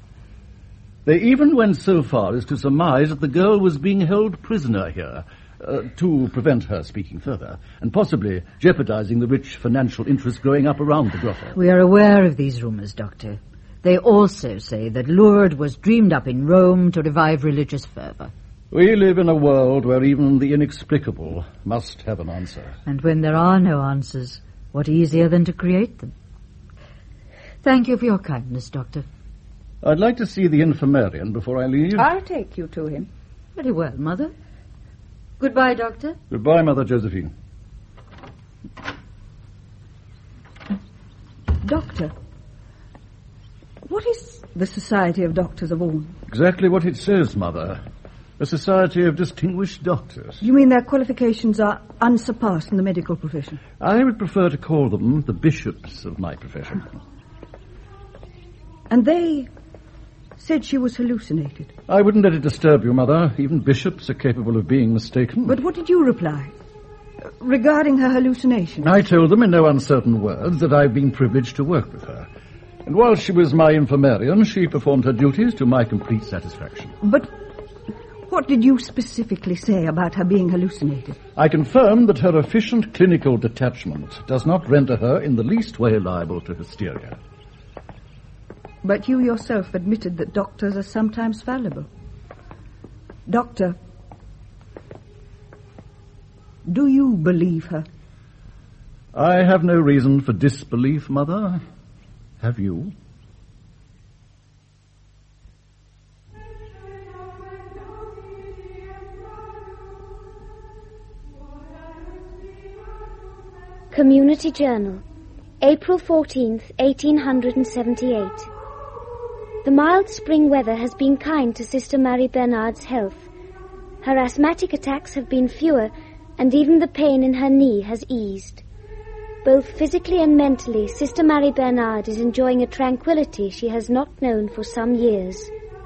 They even went so far as to surmise that the girl was being held prisoner here, to prevent her speaking further, and possibly jeopardizing the rich financial interests growing up around the grotto. We are aware of these rumors, Doctor. They also say that Lourdes was dreamed up in Rome to revive religious fervor. We live in a world where even the inexplicable must have an answer. And when there are no answers, what easier than to create them? Thank you for your kindness, Doctor. I'd like to see the infirmarian before I leave. I'll take you to him. Very well, Mother. Goodbye, Doctor. Goodbye, Mother Josephine. Doctor, what is the Society of Doctors of Orne? Exactly what it says, Mother. A society of distinguished doctors. You mean their qualifications are unsurpassed in the medical profession? I would prefer to call them the bishops of my profession. And they said she was hallucinated. I wouldn't let it disturb you, Mother. Even bishops are capable of being mistaken. But what did you reply? Regarding her hallucinations? I told them in no uncertain words that I've been privileged to work with her. And while she was my infirmarian, she performed her duties to my complete satisfaction. But What did you specifically say about her being hallucinated? I confirm that her efficient clinical detachment does not render her in the least way liable to hysteria. But you yourself admitted that doctors are sometimes fallible. Doctor, do you believe her? I have no reason for disbelief, Mother. Have you? Community Journal, April 14th, 1878. The mild spring weather has been kind to Sister Marie Bernard's health. Her asthmatic attacks have been fewer, and even the pain in her knee has eased. Both physically and mentally, Sister Marie Bernard is enjoying a tranquility she has not known for some years.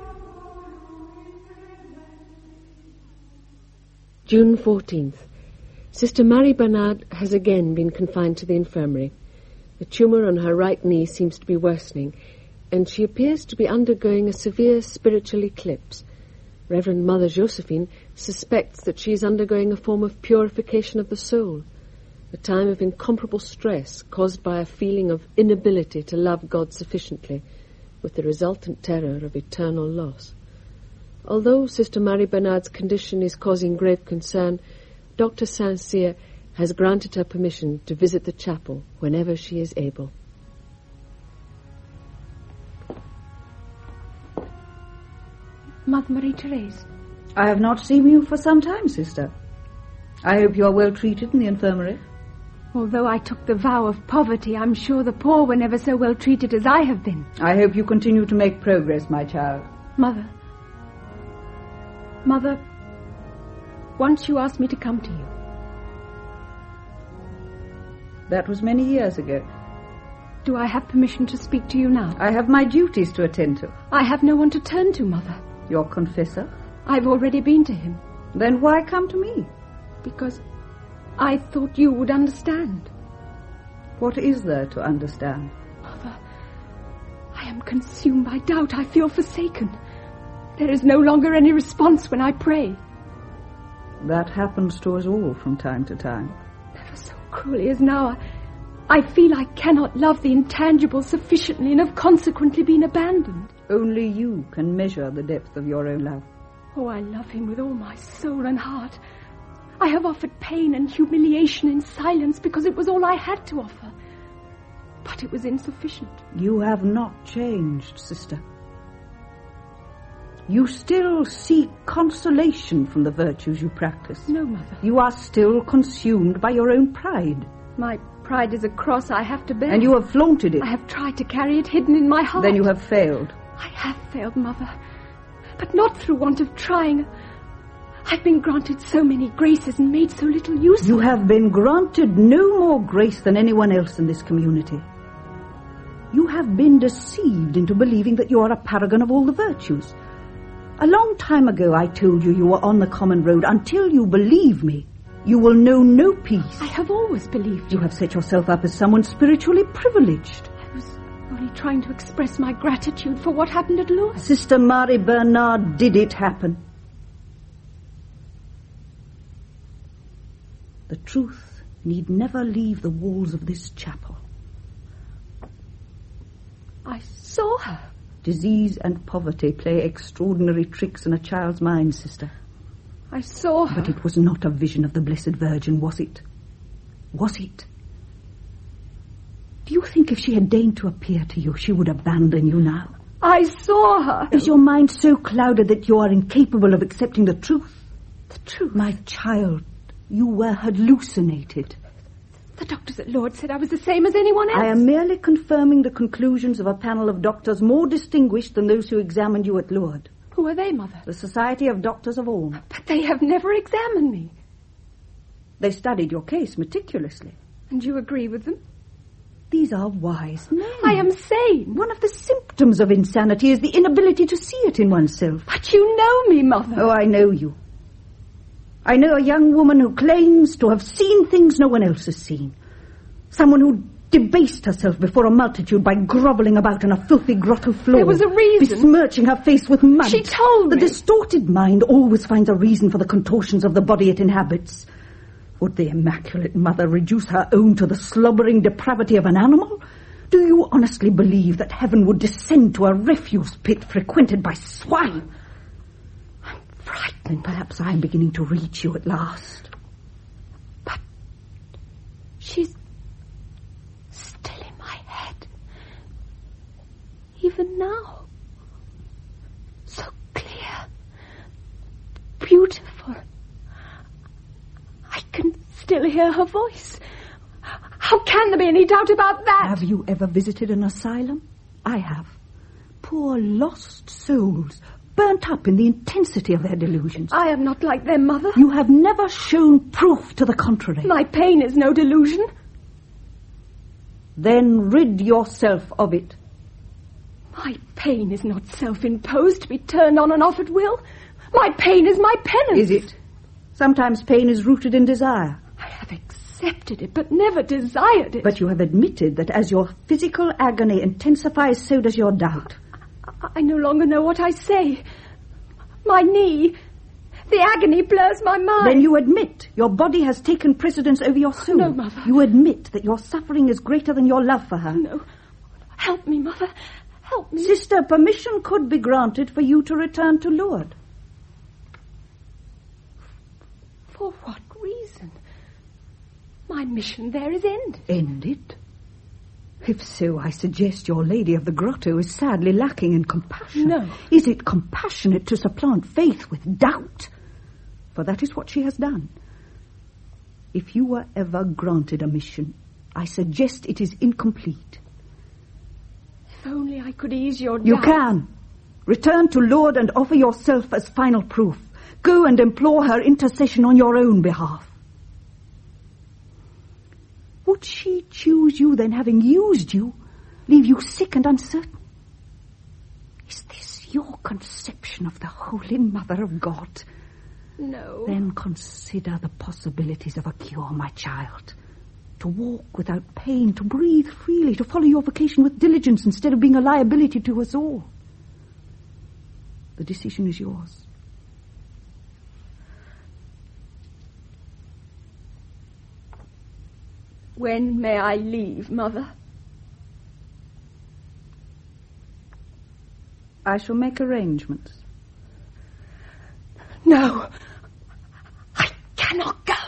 June 14th. Sister Marie Bernard has again been confined to the infirmary. The tumour on her right knee seems to be worsening, and she appears to be undergoing a severe spiritual eclipse. Reverend Mother Josephine suspects that she is undergoing a form of purification of the soul, a time of incomparable stress caused by a feeling of inability to love God sufficiently, with the resultant terror of eternal loss. Although Sister Marie Bernard's condition is causing grave concern, Dr. Saint-Cyr has granted her permission to visit the chapel whenever she is able. Mother Marie-Therese. I have not seen you for some time, sister. I hope you are well treated in the infirmary. Although I took the vow of poverty, I'm sure the poor were never so well treated as I have been. I hope you continue to make progress, my child. Mother, once you asked me to come to you. That was many years ago. Do I have permission to speak to you now? I have my duties to attend to. I have no one to turn to, Mother. Your confessor? I've already been to him. Then why come to me? Because I thought you would understand. What is there to understand? Mother, I am consumed by doubt. I feel forsaken. There is no longer any response when I pray. That happens to us all from time to time. Never so cruelly as now. I feel I cannot love the intangible sufficiently and have consequently been abandoned. Only you can measure the depth of your own love. Oh, I love him with all my soul and heart. I have offered pain and humiliation in silence because it was all I had to offer. But it was insufficient. You have not changed, sister. You still seek consolation from the virtues you practice. No, Mother. You are still consumed by your own pride. My pride is a cross I have to bear. And you have flaunted it. I have tried to carry it hidden in my heart. Then you have failed. I have failed, Mother. But not through want of trying. I've been granted so many graces and made so little use of them. You have been granted no more grace than anyone else in this community. You have been deceived into believing that you are a paragon of all the virtues. A long time ago I told you were on the common road. Until you believe me, you will know no peace. I have always believed you. You have set yourself up as someone spiritually privileged. I was only trying to express my gratitude for what happened at Lourdes. Sister Marie Bernard, did it happen? The truth need never leave the walls of this chapel. I saw her. Disease and poverty play extraordinary tricks in a child's mind, sister. I saw her. But it was not a vision of the Blessed Virgin, was it? Was it? Do you think if she had deigned to appear to you, she would abandon you now? I saw her. Is your mind so clouded that you are incapable of accepting the truth? The truth? My child, you were hallucinated. The doctors at Lourdes said I was the same as anyone else. I am merely confirming the conclusions of a panel of doctors more distinguished than those who examined you at Lourdes. Who are they, Mother? The Society of Doctors of Orne. But they have never examined me. They studied your case meticulously. And you agree with them? These are wise men. I am sane. One of the symptoms of insanity is the inability to see it in oneself. But you know me, Mother. Oh, I know you. I know a young woman who claims to have seen things no one else has seen. Someone who debased herself before a multitude by grovelling about on a filthy grotto floor. There was a reason. Besmirching her face with mud. She told me. The distorted mind always finds a reason for the contortions of the body it inhabits. Would the Immaculate Mother reduce her own to the slobbering depravity of an animal? Do you honestly believe that heaven would descend to a refuse pit frequented by swine? I'm frightened. Perhaps I'm beginning to reach you at last. But she's still in my head. Even now. So clear. Beautiful. I can still hear her voice. How can there be any doubt about that? Have you ever visited an asylum? I have. Poor lost souls, burnt up in the intensity of their delusions. I am not like their mother. You have never shown proof to the contrary. My pain is no delusion. Then rid yourself of it. My pain is not self-imposed to be turned on and off at will. My pain is my penance. Is it? Sometimes pain is rooted in desire. I have accepted it, but never desired it. But you have admitted that as your physical agony intensifies, so does your doubt. I no longer know what I say. My knee, the agony blurs my mind. Then you admit your body has taken precedence over your soul. No, Mother. You admit that your suffering is greater than your love for her. No. Help me, Mother. Help me. Sister, permission could be granted for you to return to Lourdes. For what reason? My mission there is ended. Ended? If so, I suggest your Lady of the Grotto is sadly lacking in compassion. No. Is it compassionate to supplant faith with doubt? For that is what she has done. If you were ever granted a mission, I suggest it is incomplete. If only I could ease your doubt. You can. Return to Lourdes and offer yourself as final proof. Go and implore her intercession on your own behalf. Would she choose you, then, having used you, leave you sick and uncertain? Is this your conception of the Holy Mother of God? No. Then consider the possibilities of a cure, my child. To walk without pain, to breathe freely, to follow your vocation with diligence instead of being a liability to us all. The decision is yours. When may I leave, Mother? I shall make arrangements. No. I cannot go.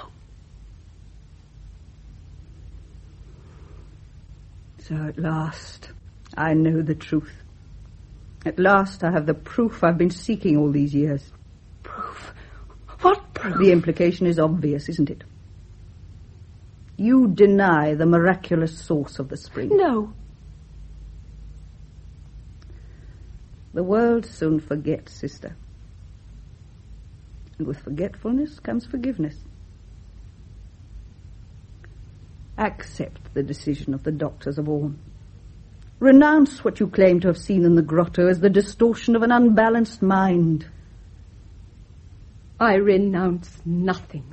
So at last, I know the truth. At last I have the proof I've been seeking all these years. Proof? What proof? The implication is obvious, isn't it? You deny the miraculous source of the spring. No. The world soon forgets, sister. And with forgetfulness comes forgiveness. Accept the decision of the doctors of Orne. Renounce what you claim to have seen in the grotto as the distortion of an unbalanced mind. I renounce nothing.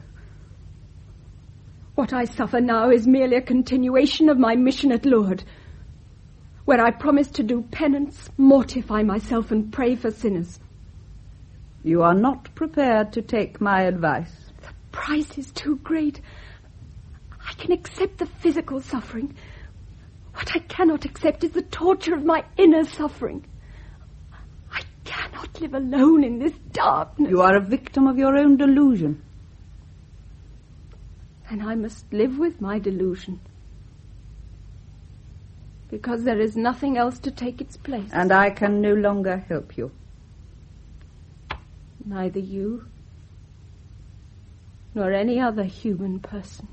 What I suffer now is merely a continuation of my mission at Lourdes, where I promised to do penance, mortify myself, and pray for sinners. You are not prepared to take my advice. The price is too great. I can accept the physical suffering. What I cannot accept is the torture of my inner suffering. I cannot live alone in this darkness. You are a victim of your own delusion. And I must live with my delusion. Because there is nothing else to take its place. And I can no longer help you. Neither you, nor any other human person.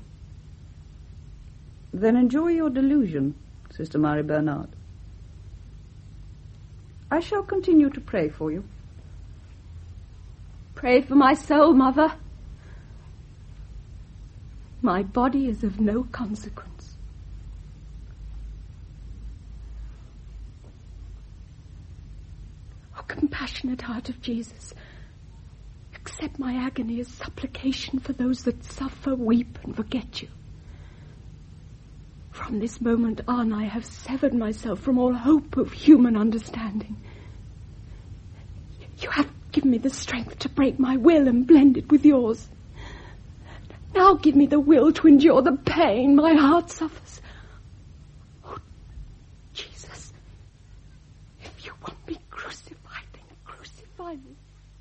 Then enjoy your delusion, Sister Marie Bernard. I shall continue to pray for you. Pray for my soul, Mother. My body is of no consequence. O compassionate heart of Jesus, accept my agony as supplication for those that suffer, weep, and forget you. From this moment on, I have severed myself from all hope of human understanding. You have given me the strength to break my will and blend it with yours. Now give me the will to endure the pain my heart suffers. Oh, Jesus, if you want me crucified, then crucify me.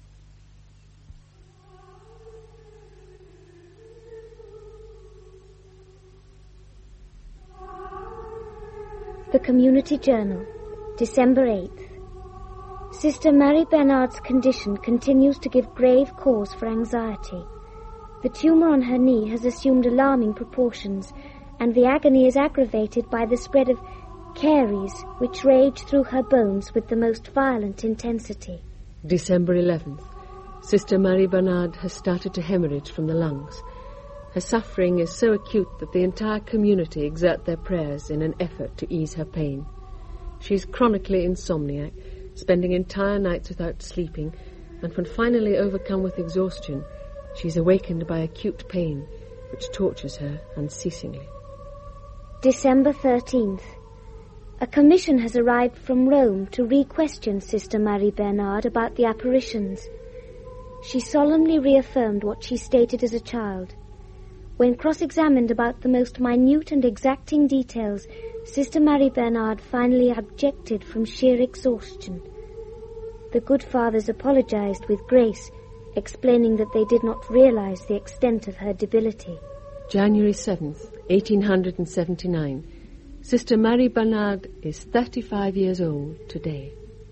The Community Journal, December 8th. Sister Marie Bernard's condition continues to give grave cause for anxiety. The tumour on her knee has assumed alarming proportions, and the agony is aggravated by the spread of caries which rage through her bones with the most violent intensity. December 11th. Sister Marie Bernard has started to hemorrhage from the lungs. Her suffering is so acute that the entire community exert their prayers in an effort to ease her pain. She is chronically insomniac, spending entire nights without sleeping, and when finally overcome with exhaustion, she is awakened by acute pain, which tortures her unceasingly. December 13th. A commission has arrived from Rome to re-question Sister Marie Bernard about the apparitions. She solemnly reaffirmed what she stated as a child. When cross-examined about the most minute and exacting details, Sister Marie Bernard finally objected from sheer exhaustion. The good fathers apologized with grace, explaining that they did not realize the extent of her debility. January 7th, 1879. Sister Marie Bernard is 35 years old today.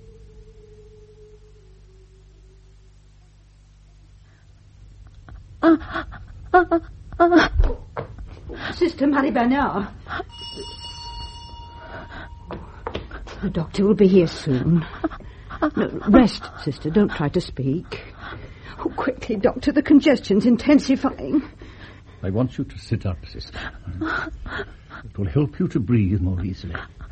Sister Marie Bernard. The doctor will be here soon. No, rest, sister. Don't try to speak. Oh, quickly, doctor. The congestion's intensifying. I want you to sit up, sister. It will help you to breathe more easily.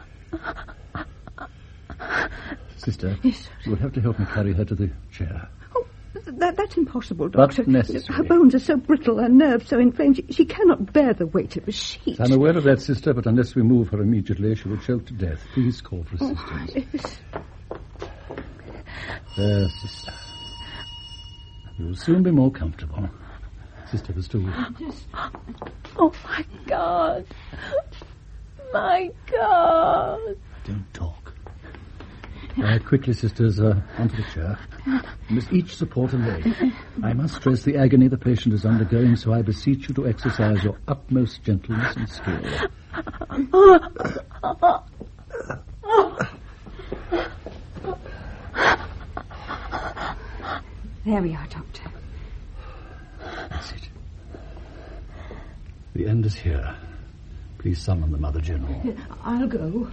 Sister, yes, you will have to help me carry her to the chair. That's impossible, doctor. But necessary. Her bones are so brittle, her nerves so inflamed, she cannot bear the weight of a sheet. I'm aware of that, sister, but unless we move her immediately, she will choke to death. Please call for assistance. Yes. There, sister. You will soon be more comfortable. Sister, the stool. Oh, my God. My God. Don't talk. Quickly, sisters, onto the chair. You must each support a leg. I must stress the agony the patient is undergoing, so I beseech you to exercise your utmost gentleness and skill. There we are, doctor. That's it. The end is here. Please summon the Mother General. I'll go.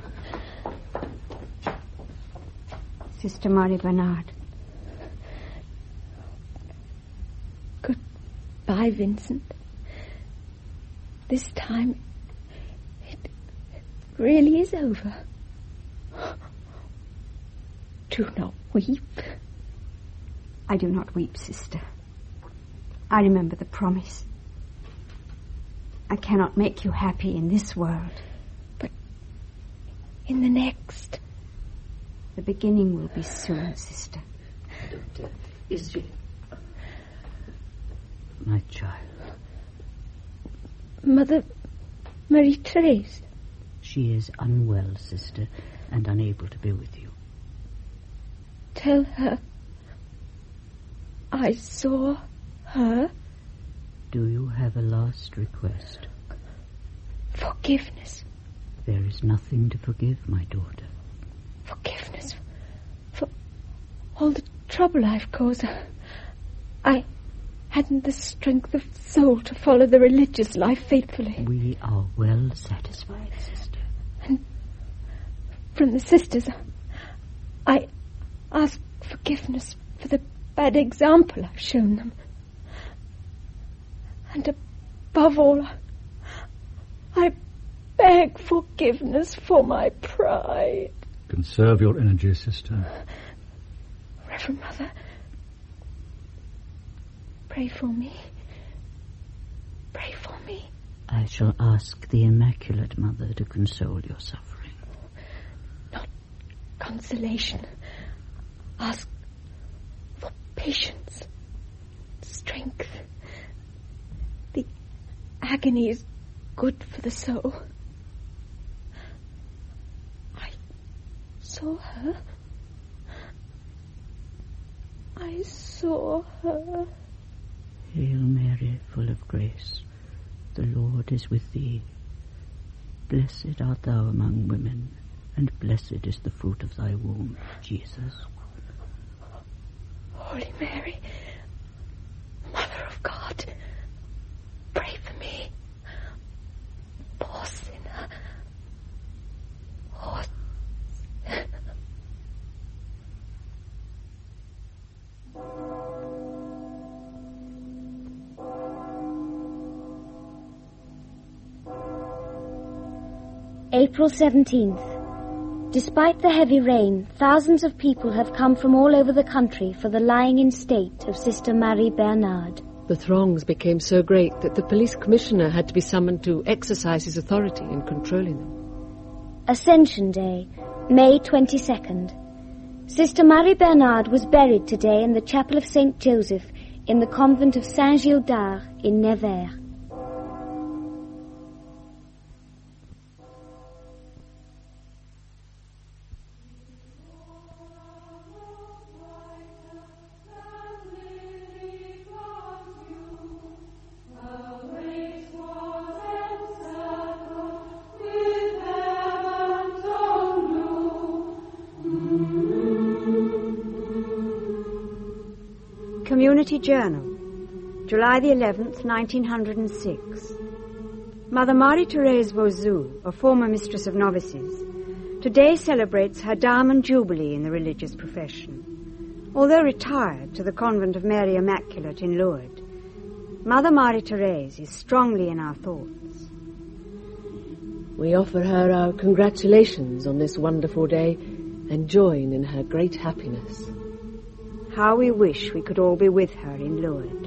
Sister Marie Bernard. Goodbye, Vincent. This time, it really is over. Do not weep. I do not weep, sister. I remember the promise. I cannot make you happy in this world. But in the next... The beginning will be soon, sister. Doctor, is she... My child. Mother Marie-Therese. She is unwell, sister, and unable to be with you. Tell her I saw her. Do you have a last request? Forgiveness. There is nothing to forgive, my daughter. Forgiveness for all the trouble I've caused. I hadn't the strength of soul to follow the religious life faithfully. We are well satisfied, sister. And from the sisters, I ask forgiveness for the bad example I've shown them. And above all, I beg forgiveness for my pride. Conserve your energy, sister. Reverend Mother, pray for me. Pray for me. I shall ask the Immaculate Mother to console your suffering. Not consolation. Ask for patience, strength. The agony is good for the soul. I saw her. I saw her. Hail Mary, full of grace, the Lord is with thee. Blessed art thou among women, and blessed is the fruit of thy womb, Jesus. Holy Mary, Mother of God, pray for me, poor sinner. Oh, April 17th. Despite the heavy rain, thousands of people have come from all over the country for the lying in state of Sister Marie Bernard. The throngs became so great that the police commissioner had to be summoned to exercise his authority in controlling them. Ascension Day, May 22nd. Sister Marie Bernard was buried today in the chapel of St. Joseph in the convent of Saint-Gildard in Nevers. Community Journal, July the 11th, 1906. Mother Marie-Thérèse Vauzou, a former mistress of novices, today celebrates her Diamond Jubilee in the religious profession. Although retired to the convent of Mary Immaculate in Lourdes, Mother Marie-Thérèse is strongly in our thoughts. We offer her our congratulations on this wonderful day and join in her great happiness. How we wish we could all be with her in Lourdes.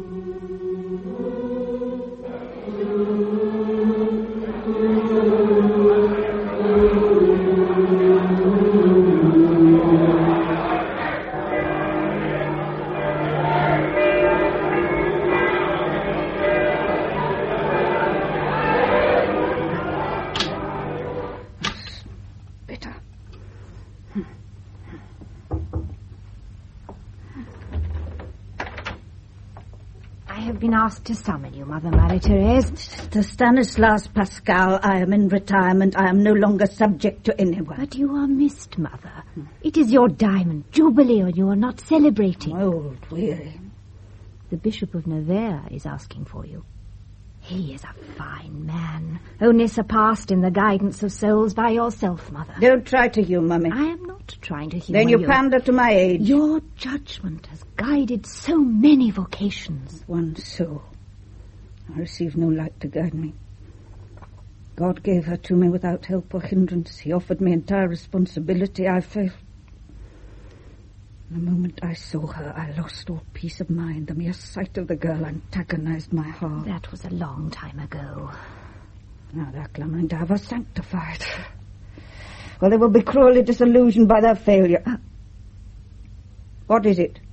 Asked to summon you, Mother Marie-Thérèse. Sister Stanislas Pascal, I am in retirement. I am no longer subject to anyone. But you are missed, Mother. It is your Diamond Jubilee and you are not celebrating. Old, weary. The Bishop of Nevers is asking for you. He is a fine man, only surpassed in the guidance of souls by yourself, Mother. Don't try to humour me. I am not trying to humour you. Then you pander to my age. Your judgment has guided so many vocations. One soul. I receive no light to guide me. God gave her to me without help or hindrance. He offered me entire responsibility. I failed. The moment I saw her, I lost all peace of mind. The mere sight of the girl antagonized my heart. That was a long time ago. Now they're clamoring to have her sanctified. Well, they will be cruelly disillusioned by their failure. What is it?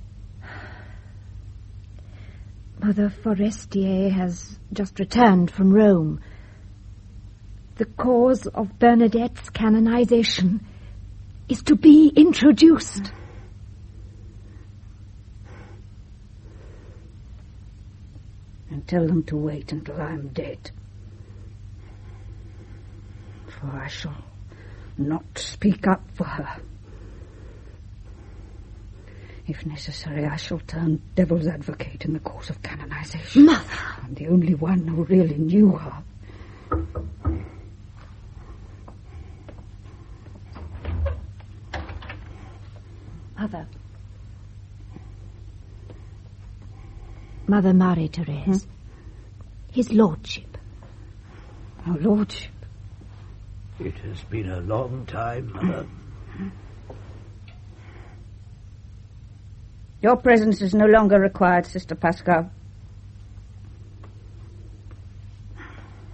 Mother Forestier has just returned from Rome. The cause of Bernadette's canonization is to be introduced. And tell them to wait until I am dead. For I shall not speak up for her. If necessary, I shall turn devil's advocate in the cause of canonization. Mother! I'm the only one who really knew her. Mother. Mother Marie-Thérèse. His Lordship. Our Lordship. It has been a long time, Mother. Your presence is no longer required, Sister Pascal.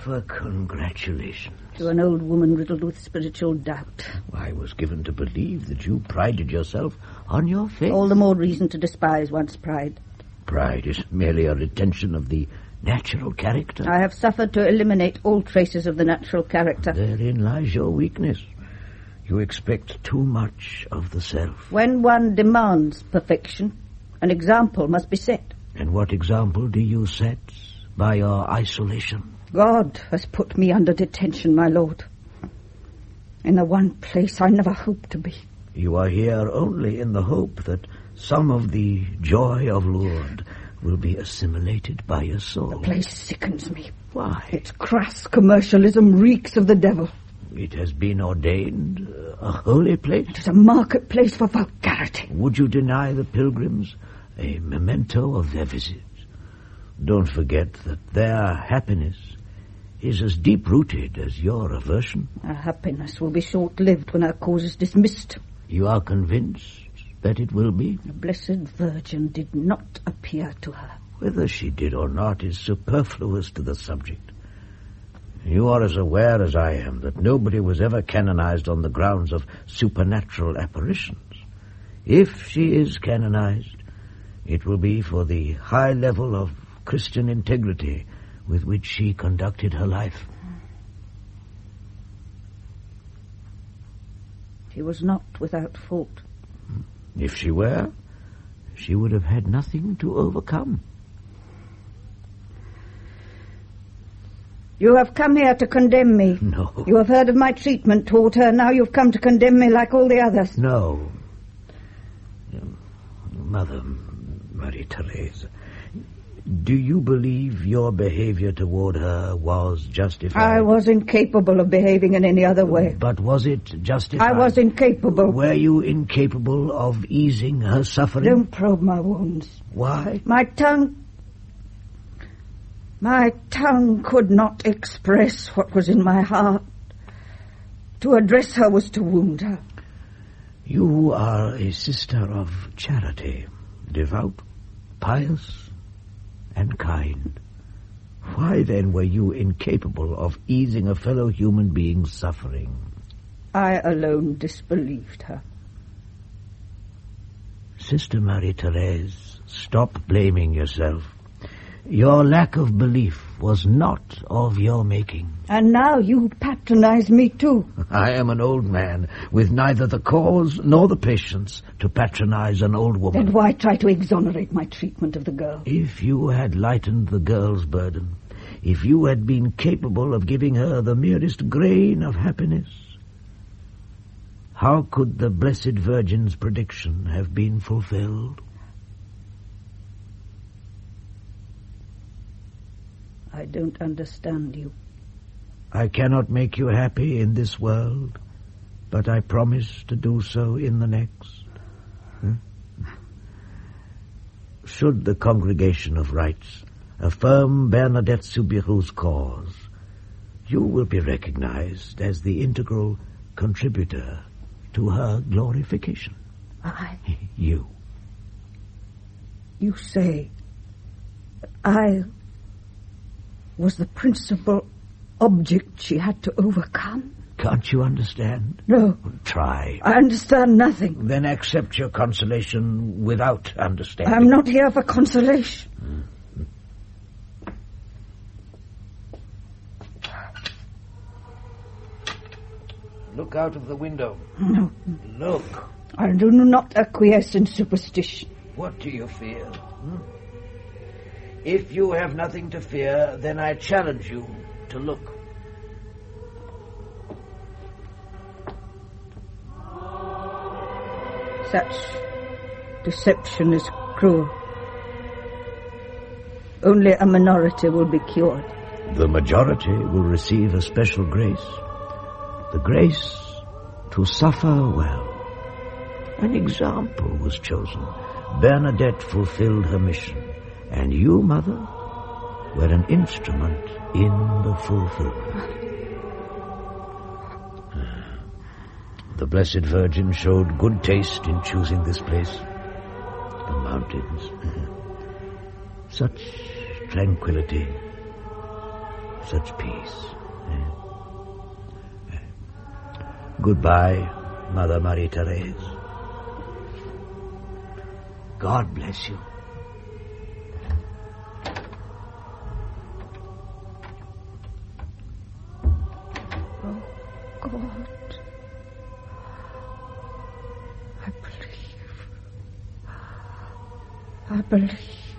offer congratulations. To an old woman riddled with spiritual doubt. I was given to believe that you prided yourself on your faith. All the more reason to despise one's pride. Pride is merely a retention of the natural character. I have suffered to eliminate all traces of the natural character. Therein lies your weakness. You expect too much of the self. When one demands perfection, an example must be set. And what example do you set? By your isolation. God has put me under detention, my lord. In the one place I never hoped to be. You are here only in the hope that some of the joy of Lourdes will be assimilated by your soul. The place sickens me. Why? Its crass commercialism reeks of the devil. It has been ordained a holy place. It is a marketplace for vulgarity. Would you deny the pilgrims a memento of their visit? Don't forget that their happiness is as deep-rooted as your aversion. Our happiness will be short-lived when our cause is dismissed. You are convinced that it will be? The Blessed Virgin did not appear to her. Whether she did or not is superfluous to the subject. You are as aware as I am that nobody was ever canonized on the grounds of supernatural apparitions. If she is canonized, it will be for the high level of Christian integrity with which she conducted her life. She was not without fault. If she were, she would have had nothing to overcome. You have come here to condemn me. No. You have heard of my treatment toward her. Now you've come to condemn me like all the others. No. Mother Marie-Thérèse, do you believe your behavior toward her was justified? I was incapable of behaving in any other way. But was it justified? I was incapable. Were you incapable of easing her suffering? Don't probe my wounds. Why? My tongue could not express what was in my heart. To address her was to wound her. You are a sister of charity, devout, pious, and kind. Why then were you incapable of easing a fellow human being's suffering? I alone disbelieved her. Sister Marie-Thérèse, stop blaming yourself. Your lack of belief was not of your making. And now you patronize me too. I am an old man with neither the cause nor the patience to patronize an old woman. Then why try to exonerate my treatment of the girl? If you had lightened the girl's burden, if you had been capable of giving her the merest grain of happiness, how could the Blessed Virgin's prediction have been fulfilled? I don't understand you. I cannot make you happy in this world, but I promise to do so in the next. Should the Congregation of Rites affirm Bernadette Soubirous' cause, you will be recognized as the integral contributor to her glorification. I? You. You say I was the principal object she had to overcome? Can't you understand? No. Try. I understand nothing. Then accept your consolation without understanding. I'm not here for consolation. Look out of the window. No. Look. I do not acquiesce in superstition. What do you fear? If you have nothing to fear, then I challenge you to look. Such deception is cruel. Only a minority will be cured. The majority will receive a special grace. The grace to suffer well. An example was chosen. Bernadette fulfilled her mission. And you, Mother, were an instrument in the fulfillment. The Blessed Virgin showed good taste in choosing this place. The mountains. Such tranquility. such peace. Goodbye, Mother Marie-Therese. God bless you. Oh, God. I believe.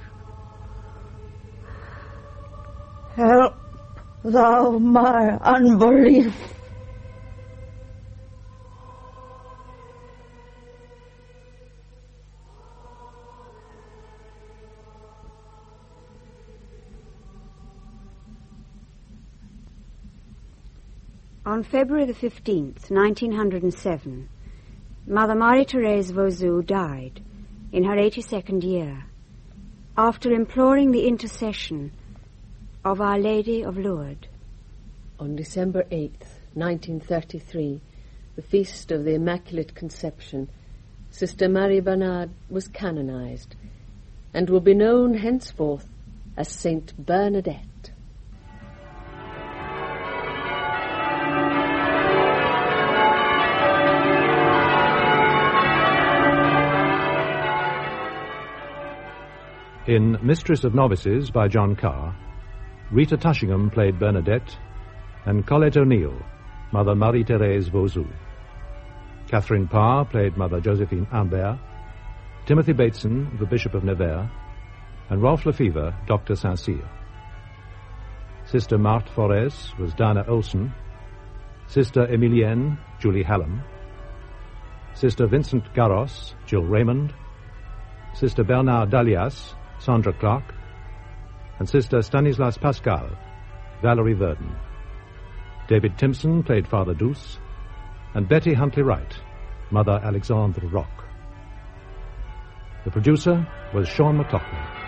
Help thou my unbelief. On February the 15th, 1907, Mother Marie-Therese Vauzou died in her 82nd year, after imploring the intercession of Our Lady of Lourdes. On December 8th, 1933, the feast of the Immaculate Conception, Sister Marie Bernard was canonized and will be known henceforth as Saint Bernadette. In Mistress of Novices by John Carr, Rita Tushingham played Bernadette, and Colette O'Neill, Mother Marie-Therese Vauzou. Catherine Parr played Mother Josephine Imbert, Timothy Bateson, the Bishop of Nevers, and Rolf Lefevre, Dr. Saint-Cyr. Sister Marthe Forez was Dinah Olsen, Sister Emilienne, Julie Hallam, Sister Vincent Garros, Jill Raymond, Sister Bernard Dalias, Sandra Clark, and Sister Stanislas Pascal, Valerie Verdon. David Timpson played Father Douce, and Betty Huntley-Wright, Mother Alexandre Rock. The producer was Sean McLaughlin.